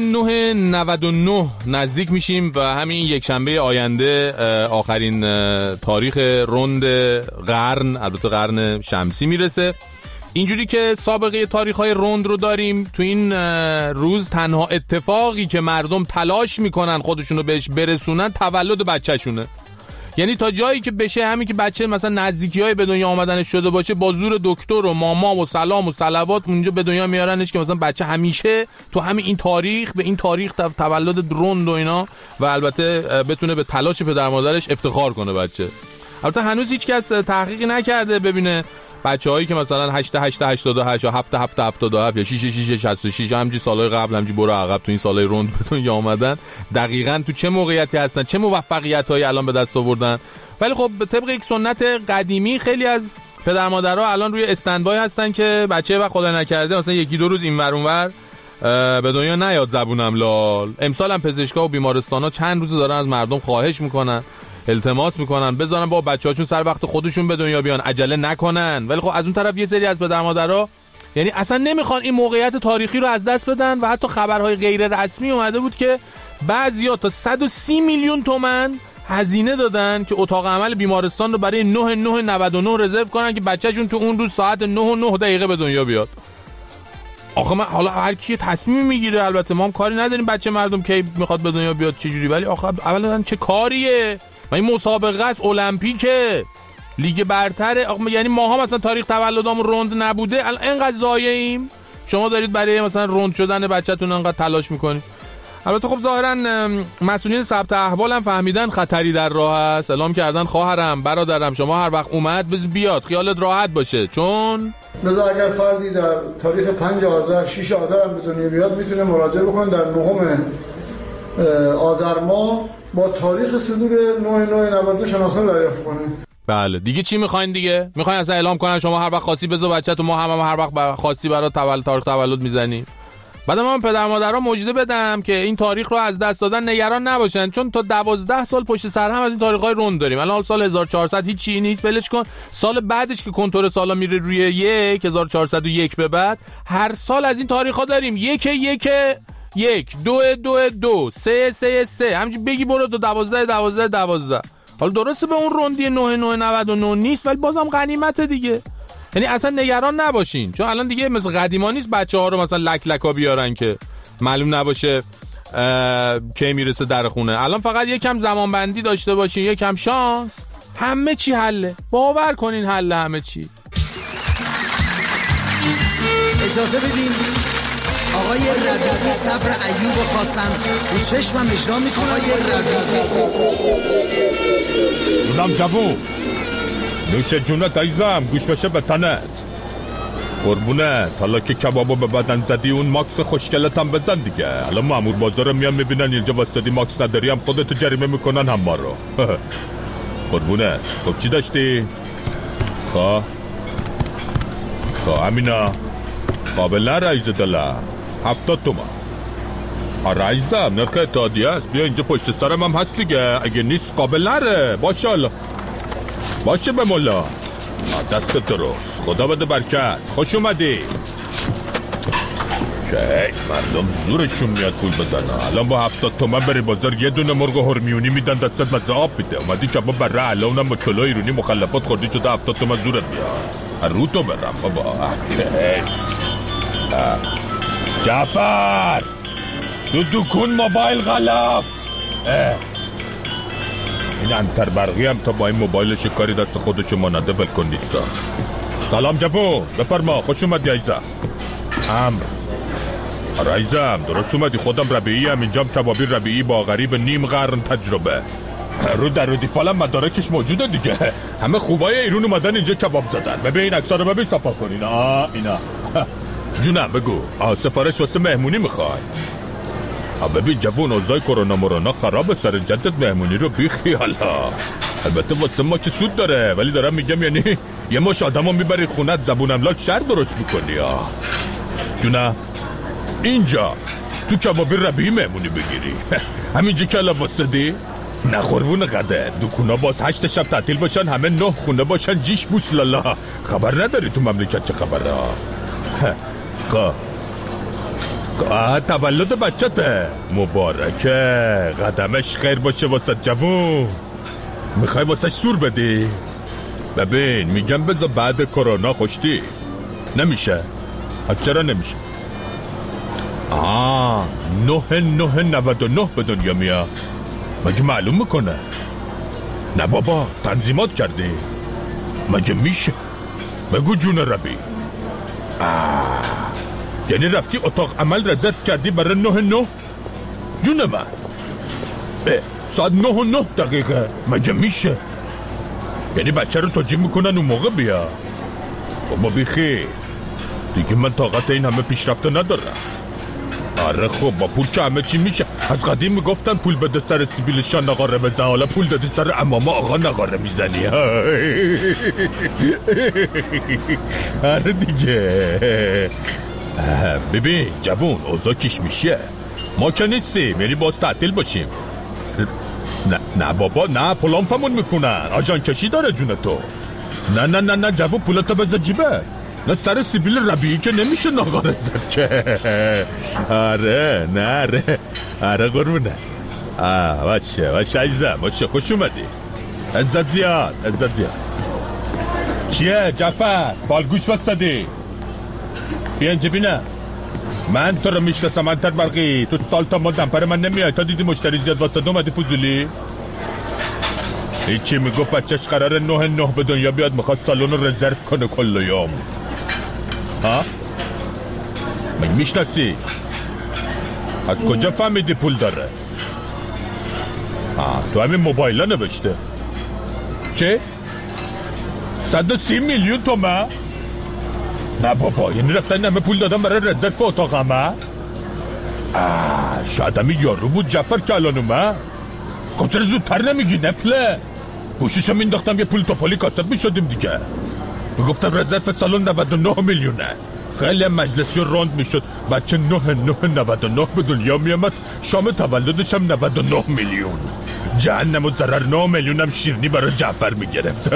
9/9/99 نزدیک میشیم و همین یک شنبه آینده آخرین تاریخ رند قرن، البته قرن شمسی میرسه. اینجوری که سابقه تاریخ‌های رند رو داریم، تو این روز تنها اتفاقی که مردم تلاش میکنن خودشونو بهش برسونن تولد بچه‌شونه. یعنی تا جایی که بشه، همین که بچه مثلا نزدیکی‌های به دنیا آمدنش شده باشه، با زور دکتر و ماما و سلام و صلوات اونجا به دنیا میارنش که مثلا بچه همیشه تو همین این تاریخ به این تاریخ تولد رند و اینا، و البته بتونه به تلاش پدر مادرش افتخار کنه بچه. البته هنوز هیچ کس تحقیقی نکرده ببینه بچه‌هایی که مثلا 8/8/88 یا 7/7/77 یا 6/6/66 همینجوری سالهای قبل همینجوری برو عقب تو این سالهای رند به دنیا اومدن، دقیقاً تو چه موقعیتی هستن، چه موفقیت‌هایی الان به دست آوردن. ولی خب طبق یک سنت قدیمی خیلی از پدر مادرها الان روی استندبای هستن که بچه و خدا نکرده مثلا 1-2 روز اینور اونور به دنیا نیاد زبونم لال. امسال هم پزشکا و بیمارستانا چند روز دارن از مردم خواهش میکنن، التماس میکنن بذارن با بچه‌هاشون سر وقت خودشون به دنیا بیان، عجله نکنن. ولی خب از اون طرف یه سری از پدر مادرها یعنی اصلا نمیخوان این موقعیت تاریخی رو از دست بدن و حتی خبرهای غیر رسمی اومده بود که بعضیا تا 130 میلیون تومان هزینه دادن که اتاق عمل بیمارستان رو برای 9/9/99 رزرو کنن که بچه‌شون تو اون روز ساعت 9:09 به دنیا بیاد. آخه من حالا هر کی تصمیم میگیره، البته ما هم کاری نداریم بچه مردم کی میخواد به دنیا بیاد چه جوری، ولی آخه اولا چه کاریه؟ و این مسابقه است، المپیکه، لیگ برتره. یعنی ماها مثلا تاریخ تولدامون رند نبوده، الان اینقدر ضایعیم، شما دارید برای مثلا رند شدن بچه‌تون انقدر تلاش میکنید. البته خب ظاهرا مسئولین ثبت احوال هم فهمیدن خطری در راه است، اعلام کردن خواهرم برادرم شما هر وقت اومد بیاد خیالت راحت باشه، چون لذا اگر فردی در تاریخ 5 آذر 6 آذر هم به دنیا بیاد میتونه مراجعه بکنه در 9 آذر ماه با تاریخ صدور 9/9/92 شناسنامه دریافت کنه. بله دیگه چی میخواین دیگه؟ میخواین اصلا اعلام کنن شما هر وقت خاصی بذار بچه‌تون، ما هم هر وقت خاصی برای تاریخ تولد میزنیم. بعد من پدر مادرها مژده بدم که این تاریخ رو از دست دادن نگران نباشن، چون تا 12 سال پشت سر هم از این تاریخ‌های رند داریم. الان سال 1400 هیچی نیست، ولش کن. سال بعدش که کنتور سالا میره روی 1401 به بعد، هر سال از این تاریخ‌ها داریم. 1 2 2 2 3 3 3 همینجوری بگی برو تا 12 12 12. حالا درسته به اون رندی 9/9/99 نیست، ولی بازم غنیمت دیگه. یعنی اصلا نگران نباشین، چون الان دیگه مثل قدیما نیست بچه‌ها رو مثلا لک لکا بیارن که معلوم نباشه کی میرسه در خونه. الان فقط یکم زمان بندی داشته باشین، یکم شانس، همه چی حله. باور کنین حله همه چی. اجازه بدین آقای ربیعی صبر ایوب خواستن رو چشمم اجرا میکنه. آقای ربیعی جونم جوون، نوش جونت عزیزم، گوش بشه به تنت قربونت. حالا که کبابو به بدن زدی اون ماکس خوشگلت هم بزن دیگه. حالا مامور بازار میان میبینن اینجا واسطی ماکس نداری هم خودتو جریمه میکنن هم ما رو. قربونت. خب چی داشتی؟ خواه امینا قابل نه رئیس دلم 70 تومان. آره عزیزم نرخ اتحادیه است، بیا اینجا پشت سرم هم هست دیگه، اگه نیست قابل نره. باشه حالا باشه به مولا، دست درست، خدا بده برکت. خوش اومدی. که مردم زورشون میاد پول بدن. الان با 70 تومن بری بازار یه دونه مرغ هرمیونی میدن دستت مزه آب میده. اومدی کباب بره الانم با چلو ایرونی مخلفات خوردی شده 70 تومن زورت میاد. رو تو برم بابا. که جعفر دکون موبایل غلاف. این انتر برقی هم تا با این موبایل شکاری دست خودشو مانده ولکن نیستا. سلام جوون، بفرما، خوش اومدی عزیزم. آره عزیزم، درست اومدی. خودم ربیعی هم، اینجام کبابی ربیعی با غریب نیم قرن تجربه. رو در رو دیفالم مدارکش موجوده دیگه. همه خوبای ایران اومدن اینجا کباب زدن. ببین عکس‌ها رو ببین، صفا کن. اینا جونم بگو. سفارش واسه مهمونی میخوای؟ ببین جوون، اوضاع کرونا مرونا خرابه، سر جدت مهمونی رو بی خیالا. البته واسه ما که سود داره، ولی دارم میگم یعنی یه مش آدمو میبری خونت زبونم لا شر درست میکنی. جونم اینجا تو کبابی ربیعی مهمونی بگیری. همینجا که الان واسدی؟ نه قربون قده، دکونا باز 8 شب تعطیل باشن، همه 9 خونه باشن، جیش بوس لالا. خبر نداری تو مملکت چه خبره؟ تولد بچته مبارکه، قدمش خیر باشه واسه جوون. میخوای واسه سور بدی؟ ببین میگم بذار بعد کرونا خوشتی. نمیشه. چرا نمیشه؟ 9/9/99 به دنیا میاد. مگه معلوم میکنه؟ نه بابا، تنظیمات کردی. مگه میشه؟ بگو جون ربی. یعنی رفتی اتاق عمل رزرو کردی برای 9/9؟ جون من ساعت 9:09 مگه میشه؟ یعنی بچه رو توجیه میکنن اون موقع بیا. بابا بیخی دیگه من طاقت این همه پیشرفته ندارم. آره خب با پول که همه چی میشه. از قدیم میگفتن پول بده سر سیبیل شان نقاره بزن، حالا پول دادی سر اماما آقا نقاره میزنی. آره دیگه. ببین جوون، اوضاع کیش میشه. ما که نیستیم، یعنی باز تعطیل باشیم. نه بابا، نه پلانفمون میکنن. آجان کشی داره جون تو. نه جوون، پولتو بذار جیبه. نه سر سیبیل ربیعی که نمیشه ناغاره زد که. آره نه آره قربونه. باشه عزیزم، باشه، خوش اومدی. عزت زیاد. چیه جعفر؟ فالگوش وستدی؟ بیان جبینه. من تو رو میشناسم انتر برقی. تو سال تا ما دمپر من نمیای، تا دیدی مشتری زیاد واسه اومدی فضولی. هیچی میگفت بچهش قراره 9/9 به دنیا بیاد، میخواد سالون رو رزرو کنه کل یوم. من میشناسی؟ از کجا فهمیدی پول داره؟ تو همین موبایل ها نوشته. چه؟ 130 میلیون تومن؟ نه بابا، یعنی رفتن همه پول دادم برای رزرو اتاق همه؟ شاید همین یارو بود جعفر که الان اومد. خب چرا زودتر نمیگی نفله؟ گوشیشو مینداختم یه پول توپالی کاسب میشدیم دیگه. میگفتم رزرو سالن 99 میلیونه. خیلی مجلسی روند میشد. بچه 9/9/99 به دنیا میامد، شام تولدش هم 99 میلیون. جهنم و ضرر 9 میلیونم شیرنی برای جعفر میگرفتم.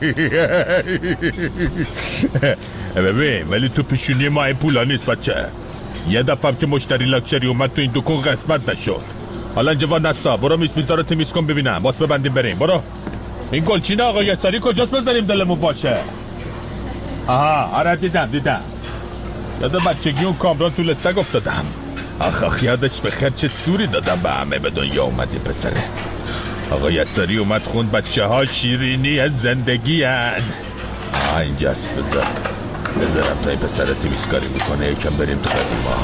ببین ولی تو پیشونی ما این پولا نیست بچه. یه دفعه که مشتری لاکچری اومد تو این دکون قسمت نشد. حالا جوان نسا، برو میزارو تمیز کن ببینم، باز ببندیم بریم. برو. این گلچین آقا یساری کجاست بزنیم دلمون باشه؟ آره دیدم. یاد بچگی اون کامران تو لسگ افتادم. آخ یادش بخیر، چه سوری دادم به همه به دنیا اومدی پسره. آقا یساری اومد خوند بچه ها شیرینی از زندگی هن. اینجاست. بذارم تا این پسره تمیزکاری میکنه یکم بریم تو قدیما.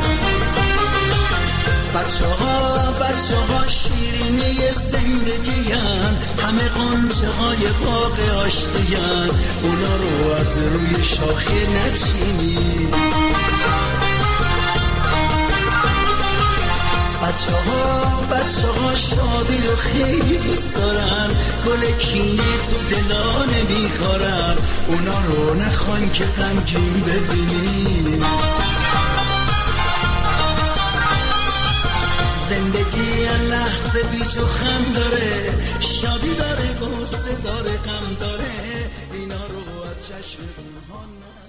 بچه ها شیرینی زندگی هن، همه قنچه های باغ آشتی هن، اونا رو از روی شاخه نچینی. بچه ها شادی رو خیلی دوست دارن، گل کینه تو دلا نمی کارن، اونا رو نخوان که غمگین ببینی. زندگی لحظه بیچ و خم داره، شادی داره، غصه داره، غم داره، اینا رو از چشم اونها